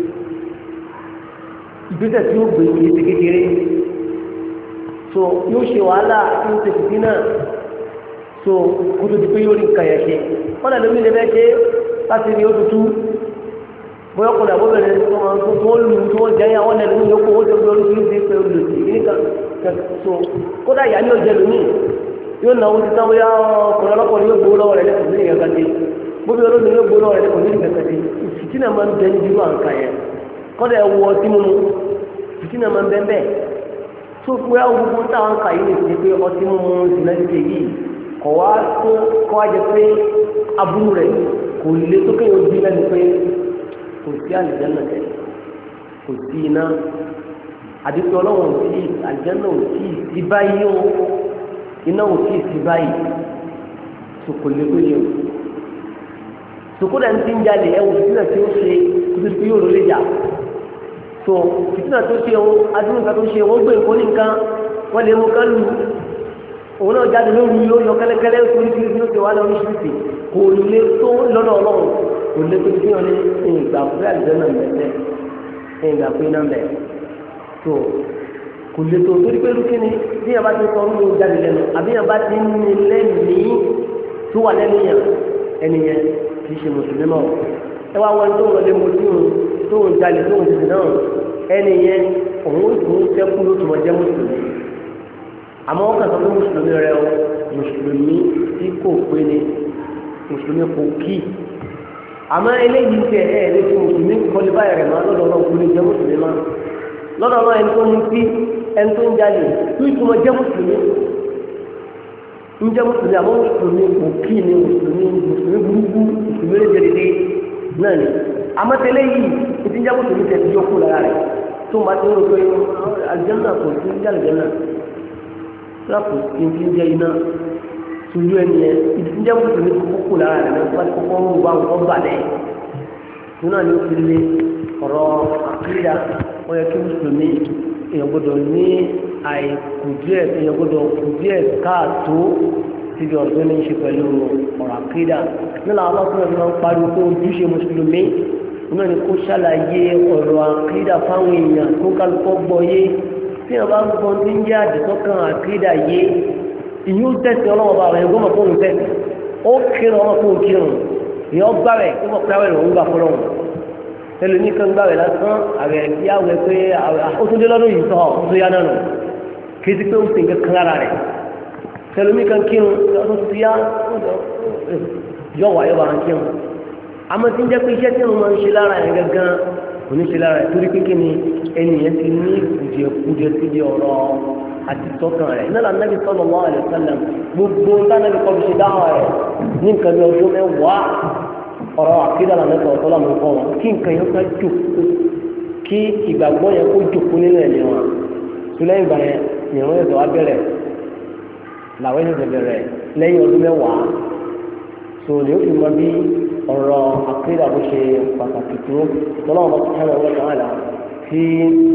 ìgbésẹ̀ tí yóò gbé kì í ṣe kékeré so yóò ṣe wàhálà yóò ṣe fìdí náà so kó tó di pé yóò rí nǹkan yẹn ṣe wọ́n lè lómi lè bẹ́ẹ̀ ṣe láti rí òtútù bóyá ọkùnrin àbọ̀bẹ̀rẹ̀ tó wọn tó tó lù tó wọn jẹ́ àwọn ẹ̀rọ ní oko ó ti fi oríṣiríṣi pé olùsí kí nìkan so kódà ìyá ní ọjọ́ lómi yóò náwó ti tán bóyá ọkùnrin ọlọ́kùnrin yóò gbowó lọ́wọ́ rẹ̀ lẹ́kọ̀ọ́ sí ìyẹn kàdé bóbi olómi yóò gbowó lọ́wọ́ rẹ̀ lẹ́kọ̀ọ́ sí ìyẹn kàdé ìfìtínà máa ń bẹ ní irú àǹkà yẹn kódà ẹ̀ wọ ọtí mímu ìfìtínà máa ń bẹ bẹ́ẹ̀ tó pé àwọn gbogbo táwọn kà yìí lè ṣe pé ọtí mímu ìsìnlẹ́dìkẹ̀ yìí kọ̀ wá tó kọ́ wá jẹ pé aburú rẹ̀ kò lè tó kéèyàn bí lẹ́nu pé kò sí àlìjẹ́nà tẹ̀ kò sí iná àdìpẹ́ ọlọ́run ò sí àlìjẹ́nà ò sí sí báyìí o iná ò sí sí báyìí tó kò lè tó yẹ o tòkódà ń ti ń jalè ẹ wò fìtínà tí ó ṣe kótó tí yóò lólè jà tó fìtínà tó ṣe wọn adúlùkà tó ṣe wọn gbé nǹkan ní nǹkan wọn lè mú ká lù òun náà jáde lóru yóò yọ kẹ́lẹ́kẹ́lẹ́ torí kí ló ṣe wá lọ oríṣiríṣi kò lè tó lọ́dọ̀ ọlọ́run kò lè tóbi tí wọn ní ìgbà pé àlùjọ náà mẹ́tẹ́ ìgbà pé náà mẹ́ tó kò lè tó torí pé lókè ni bí yàrá ti sọ ọ́n ló jáde lẹ́nu àbí yàrá ti ń ní lẹ́mìí tó wà lẹ́nu yàn ẹni yẹn kì í ṣe mùsùlùmí náà ẹ wá wọn tó wọn lé mo tí wọn tó wọn jalè tó wọn ti náà ẹni yẹn òun tó ń sẹ́kù ló tó wọn jẹ́ mùsùlùmí àmọ́ wọn kàn sọ pé mùsùlùmí rẹ o mùsùlùmí tí kò pé ni mùsùlùmí kò kí àmọ́ eléyìí tẹ ẹ ẹ létí mùsùlùmí kọ́lé báyìí rẹ̀ máa lọ́dọ̀ náà kú ní jẹ́ mùsùlùmí máa lọ́dọ̀ náà ẹni tó ń tí ẹni tó ń jalè tó ìtumọ̀ jẹ́ mùsùlùmí ń jẹ́ mùsùlùmí àmọ́ mùsùlùmí kò kí ni mùsùlùmí mùsùlùmí burúkú mùsùlùmí lè jẹ́rìí náà ni àmọ́ tẹ́lẹ̀ yìí ti ń jẹ́ mùsùlùmí tẹ̀ sí yọkù lára rẹ̀ tó ń bá ti ń rò pé àlùjánnà kò sí ń jẹ́ àlùjánnà lápò tí ń jẹ́ iná tulu ẹni yẹn ìdíjẹ́ mùsùlùmí tó kókó lára rẹ̀ náà wọ́n ti kọ́kọ́ ń wá nǹkan balẹ̀ nínú àná ti lé ọ̀rọ̀ àkíyà wọ́n yẹ kí mùsùlùmí èèyàn gbọ́dọ̀ ní àìkù díẹ̀ èèyàn gbọ́dọ̀ kù díẹ̀ káàtó síbi ọ̀rọ̀ tó ní í ṣe pẹ̀lú ọ̀rọ̀ àkíyà nínú àwọn ọlọ́pàá náà ń pariwo pé ojúṣe mùsùlùmí náà ni kó ṣàlàyé ọ̀rọ̀ àkíyà fáwọn èèyàn tó kálukọ́ gbọ́ yé tí wọ́n bá ń gbọ́n tí ń jẹ́ àdìsọ́kàn àkíyà yé ìyó tẹ̀sí ọlọ́wọ́ bá rẹ̀ gbọ́mọ̀ fóun tẹ̀sí ó kírun ọmọ fóun kírun ìyọ́ gbá rẹ̀ ó mọ̀ pé àwọn ènìyàn ń gbà fọlọ́run ẹlòmíì kan gbàwẹ̀ lásán àwẹ̀ bí àwẹ̀ pé ó tún dé lọ́dún yìí sọ ó tún yá náà nù kí ti pé ó sì ń kankan lára rẹ̀ ẹlòmíì kan kírun ó tún yá yọ wà yọ bá ń kírun àmọ́ tí ń jẹ́ pé iṣẹ́ tí wọ́n máa ń ṣe lára yẹn gangan kò ní ṣe lára yẹn torí pé kí ni ẹnìyẹn ti ní kùdìẹ̀kùdìẹ̀ síbi ọ̀rọ̀ àti sọ́kàn rẹ̀ náà Ànábì sallallahu alaihi wasallam gbogbo ntánàbí kọ́ fi ṣe dáhùn rẹ̀ ní nǹkan bí ọdún mẹ́wàá ọ̀rọ̀ àkídà lànà ọ̀tọ́ lànà kọ́ wọn kí nǹkan yẹn ká jòkó kí ìgbàgbọ́ yẹn kó jòkó nínú ẹ̀mí wọn tó lẹ́yìn ìgbà yẹn ìrún ẹ̀sọ́ wa bẹ̀rẹ̀ làwọn ẹ̀sẹ̀ bẹ̀rẹ̀ lẹ́yìn ọdún mẹ́wàá tó lè fi mọ bí ọ̀rọ̀ àkídà bó ṣe pàtàkì tó tọ́lọ́wọ́n bá subhanahu wa ta'ala tí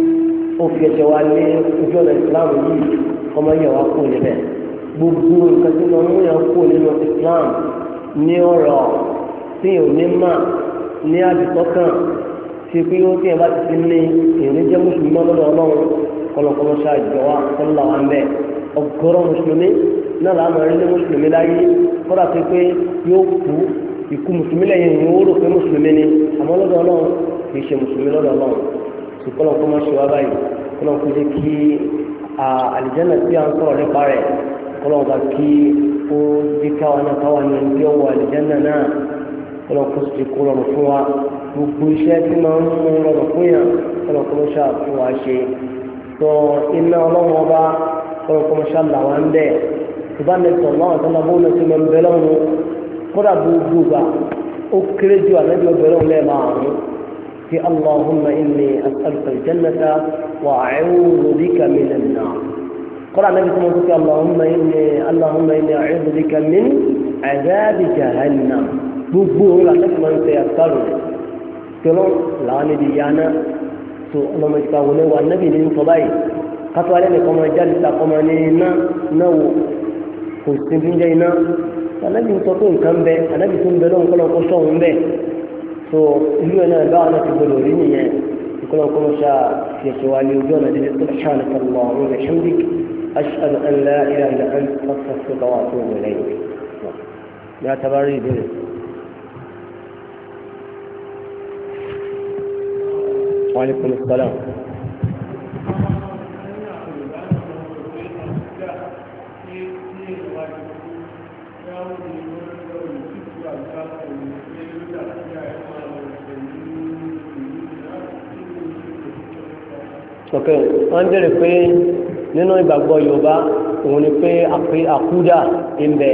ó fi ẹsẹ̀ wa lé ojú ọ̀nà ìsìláàmù yìí ọmọ yẹn wá kó níbẹ̀ gbogbo nǹkan tí wọ́n mú yẹn kó nínú ìsìláàmù ní ọ̀rọ̀ tí ò ní mà ní àdìsọ́kàn tí pé ó tí ẹ bá ti fi ní èrè jẹ́ mùsùlùmí lọ́dọ̀ ọlọ́run kọlọ̀kọlọ̀ ṣáàjọ wa kọlọ̀ wa ń bẹ̀ ọgọ́rọ̀ mùsùlùmí náà làá mọ̀ rí ní mùsùlùmí láyé kọ́dà pé pé yóò kú ikú mùsùlùmí lẹ́yìn ìyẹn ó rò pé mùsùlùmí ni àmọ́ lọ́dọ̀ ọlọ́run kì í ṣe mùsùlùmí lọ́dọ̀ ọlọ́run sì kọlọ̀kọ́ máa ṣe wá báyìí kọlọ̀kọ́ jẹ́ kí àlìjẹ́nà tí a ń sọ̀rọ̀ nípa rẹ̀ kọlọ̀kọ́ kí ó jí káwa náà káwa ní ẹni tí ó wọ àlìjẹ́nà náà kọlọ̀kọ́ sì kó rọrùn fún wa gbogbo iṣẹ́ tí máa ń mú rọrùn fún yàn kọlọ̀kọ́ máa ṣáà fún wa ṣe tó iná ọlọ́run ọba kọlọ̀kọ́ máa ṣáà là wá ń bẹ̀ tó bá ní sọ̀rọ̀ láwọn tó lábọ́ náà ti máa ń bẹ lọ́run kódà gbogbo gbà ó kéré ju ànábì ọbẹ̀ lọ́run lẹ́ẹ̀ máa rún fi allahumma inni as'aluka al-jannata wa a'udhu bika min an-nar kódà ànábì tó máa ń sọ allahumma inni allahumma inni a'udhu bika min 'adhabi jahannam gbogbo la lẹ́sìn máa ń tẹ àtàrò tọ́lọ́ làwọn níbi yánná tó ọlọ́mọ ìka wọlé wa nábì ní sọ báyìí kátó alẹ́ nìkan máa jáde ta kọ́ máa ní iná náà wò kò sí fi ń jẹ́ iná anábì ń sọ pé nǹkan bẹ anábì tó ń bẹ lọ́wọ́ kọ́lọ́ kó sọ̀hún bẹ́ẹ̀ tó ìlú ẹ̀ náà báwa náà ti gbọdọ̀ rí nìyẹn kọ́lọ́ kó ṣá fi ẹ̀ṣẹ̀ wa lé ojú ọ̀nà dídí tó ṣáà kàlọ́ ọ̀rọ̀ rẹ̀ ṣẹ́ndík ashhadu an la ilaha illa anta astaghfiruka wa atubu ilayk ní àtàbárí ìbéèrè. وعليكم السلام ok wọ́n ń bèèrè pé nínú ìgbàgbọ́ Yorùbá òun ni pé àkúdà ń bẹ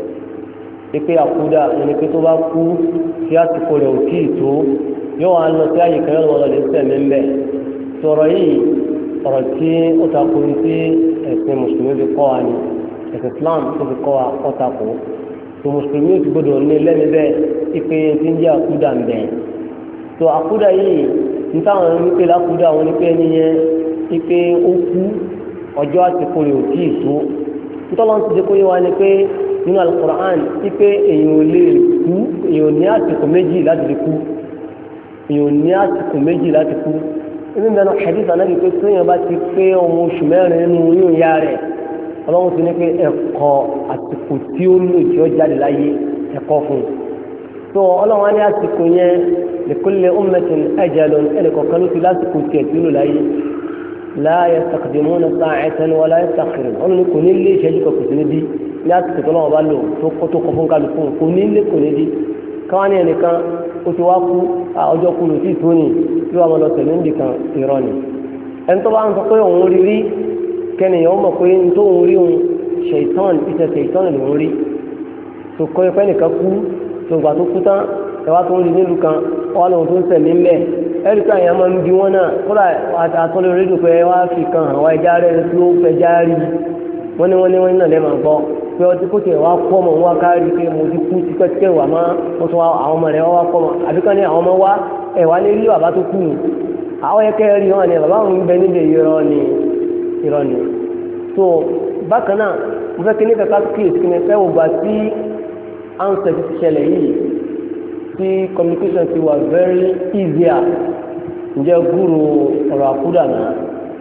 pé àkúdà òun ni pé tó bá kú tí àsìkò rẹ̀ ò tí ì tó yóò wá lọ sí àyè kan yóò lọ lè sẹ̀mí ń bẹ̀ sọ̀rọ̀ yìí ọ̀rọ̀ tí ó takò ní tí ẹ̀sìn mùsùlùmí fi kọ́ wa ni ẹ̀sìn Islam tó fi kọ́ wa ó takò tó mùsùlùmí ti gbọdọ̀ ní lẹ́nu bẹ́ẹ̀ ipe tí ń jẹ́ àkúdà ń bẹ̀ tó àkúdà yìí ní táwọn ẹni wípé lákúdà wọn ni pé ẹni yẹn ipe ó kú ọjọ́ àsìkò rẹ̀ ò tí ì tó nítorí wọn ti dé kó yé wa ni pé nínú Al-Qur'an ipe èèyàn ò lè kú èèyàn ní àsìkò méjì láti fi kú èèyàn ní àsìkò méjì láti kú ebi ń bẹnu hadith Ànábì pé sèèyàn bá ti pé ọmọ oṣù mẹ́rin nínú oyún ìyá rẹ̀ Ọlọ́run ti ní pé ẹ̀kọ́ àsìkò tí ó lò tí ó jáde láyé ẹ̀kọ́ fún un tó Ọlọ́run á ní àsìkò yẹn li kulli ummatin ajalun ẹnì kọ̀ọ̀kan ló ti lásìkò tiẹ̀ tí ó lò láyé la yastaqdimuna sa'atan wa la yasta'khirun wọn ní kò ní lé ìṣẹ́jú kan kò sí níbí ní àsìkò tó lọ́wọ́ bá lò tó kọ́ fún kálukú kò ní lé kò ní dí káwọn ní ẹnìkan ó ti wá kú ọjọ́ kú lò sí ìtóni tí wọ́n máa lọ tẹ̀lé níbi kan irọ́ ni ẹni tó bá ń sọ pé òun rí rí kẹ́nìyàn mọ̀ pé ní tó òun rí òun ṣèitán ìṣẹ̀ ṣèitán lòun rí tó kọ́ ẹ̀pẹ́ nìkan kú tó gbà tó kú tán ẹwà tó ń rí nílùú kan wọ́n lòun tó ń sẹ̀mí ńbẹ̀ ẹ̀rí ká ìyá máa ń bi wọ́n náà kódà àtọ́lẹ̀ rédíò pé wá fi kan àwọn ẹja rẹ̀ tí ó fẹ́ já rí wọ́n ní wọ́n ní wọ́n ní náà lẹ́ máa gbọ́ pé ọtí kó tiẹ̀ wá kọ́ ọmọ wa kárí pé mo ti kú tipẹ́tipẹ́ wà má wọ́n tún àwọn ọmọ rẹ̀ wá kọ́ ọmọ àbí kan ní àwọn ọmọ wa ẹ̀ wá ní rí bàbá tó kú nù àwọn ẹ̀kẹ́ rí wọn ni bàbá òun bẹ níbi irọ́ ni irọ́ ni tó bákan náà mo fẹ́ kí ní kàkà kíyèsí kí ni fẹ́ wò gbà tí answer ti ṣẹlẹ̀ yìí tí communication ti wà very easier ǹjẹ́ gúrù ọ̀rọ̀ àkúdà náà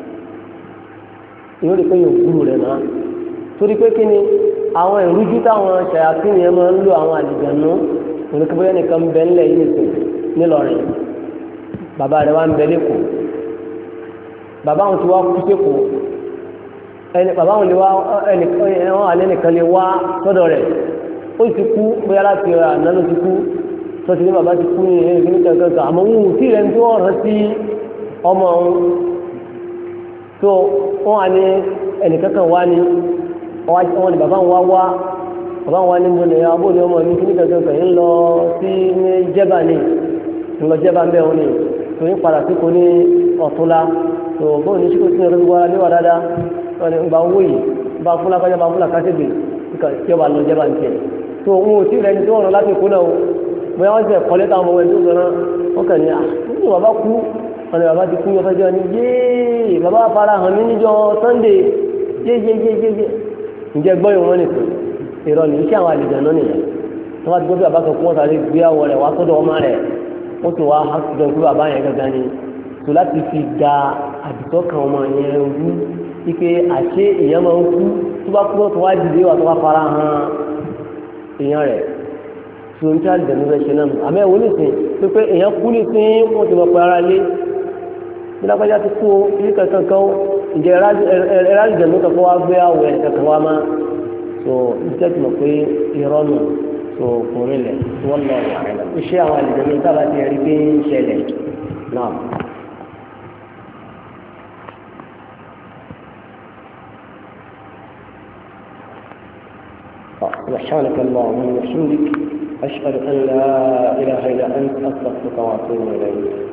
ìwé rí pé yóò gúrù rẹ̀ náà torí pé kí ni àwọn ìrújú táwọn ṣàyàfín yẹn máa ń lo àwọn àlìjànú oníkébóyá nìkan bẹ ńlẹ̀ yìí nìkan nílọrin bàbá rẹ̀ wá ń bẹ lẹ́kọ̀ọ́ bàbá wọn ti wá kú sẹ́kọ̀ọ́ ẹni bàbá wọn lè wá ẹni wọn àlẹ́ nìkan lè wá sọ́dọ̀ rẹ̀ ó ti kú bóyá láti àná ló ti kú sọ́tí ní bàbá ti kú ní ẹni kìíní kankan àmọ́ wọn ò tí rẹ̀ ń tó ọ̀ràn sí ọmọ òun tó wọn à ní ẹnì kankan wá ní wọn ni bàbá wọn wá wá bàbá wọn ní mo ní abó ni ọmọ mi kìíní kankan kan ń lọ sí ní jẹ́bà ní ń lọ jẹ́bà ń bẹ̀ wọn ní tó ń padà sí kò ní ọ̀túnla tó bóun ní síkò sí ọdún wá níwà dáadáa wọn ni gba owó yìí bá fúnla kájá bá fúnla kásìgbè tí ọba lọ jẹ́bà ń tiẹ̀ tó wọn ò tí rẹ̀ ní tó ọ̀rọ̀ láti kú náà bóyá wọ́n ti ẹ̀kọ́ lẹ́ta ọmọ ẹni tó sọ̀rọ̀ wọ́n kàn ní à ní bàbá kú ọ̀nà bàbá ti kú yọfẹ́jọ́ ni yéé bàbá fara hàn mí níjọ́ Sunday yéyéyéyé ǹjẹ́ gbọ́ ìwọ̀n nìkan ìrọ̀ ní iṣẹ́ àwọn àlejò náà nìyẹn tó bá ti gbọ́ bí bàbá kan kú wọ́n sáré gbé àwọ̀ rẹ̀ wá sọ́dọ̀ ọmọ rẹ̀ ó ti wá accident kú bàbá yẹn gangan ni tó láti fi da àdìtọ́ kan ọmọ yẹn wú wípé àṣé èèyàn máa ń kú tó bá kú tó wá dìde wà tó wá fara hàn èèyàn rẹ̀ tí o ń tí àlìjẹ̀nu rẹ̀ ṣe náà àmọ́ ẹ̀wọ́n nìsín pípé èèyàn kú nìsín wọ́n ti mọ̀ pé ara lé bí lápájá ti kú ilé kankan kan ǹjẹ́ ẹ̀rọ àlìjẹ̀nu kankan wá gbé àwọ̀ ẹ̀ kankan wá má so iṣẹ́ ti mọ̀ pé irọ́ nù so kò rinlẹ̀ tí wọ́n lọ iṣẹ́ àwọn àlìjẹ̀nu sábà ti rí pé ń ṣẹlẹ̀ náà. سبحانك اللهم وبحمدك أشهد أن لا إله إلا أنت أستغفرك وأتوب إليك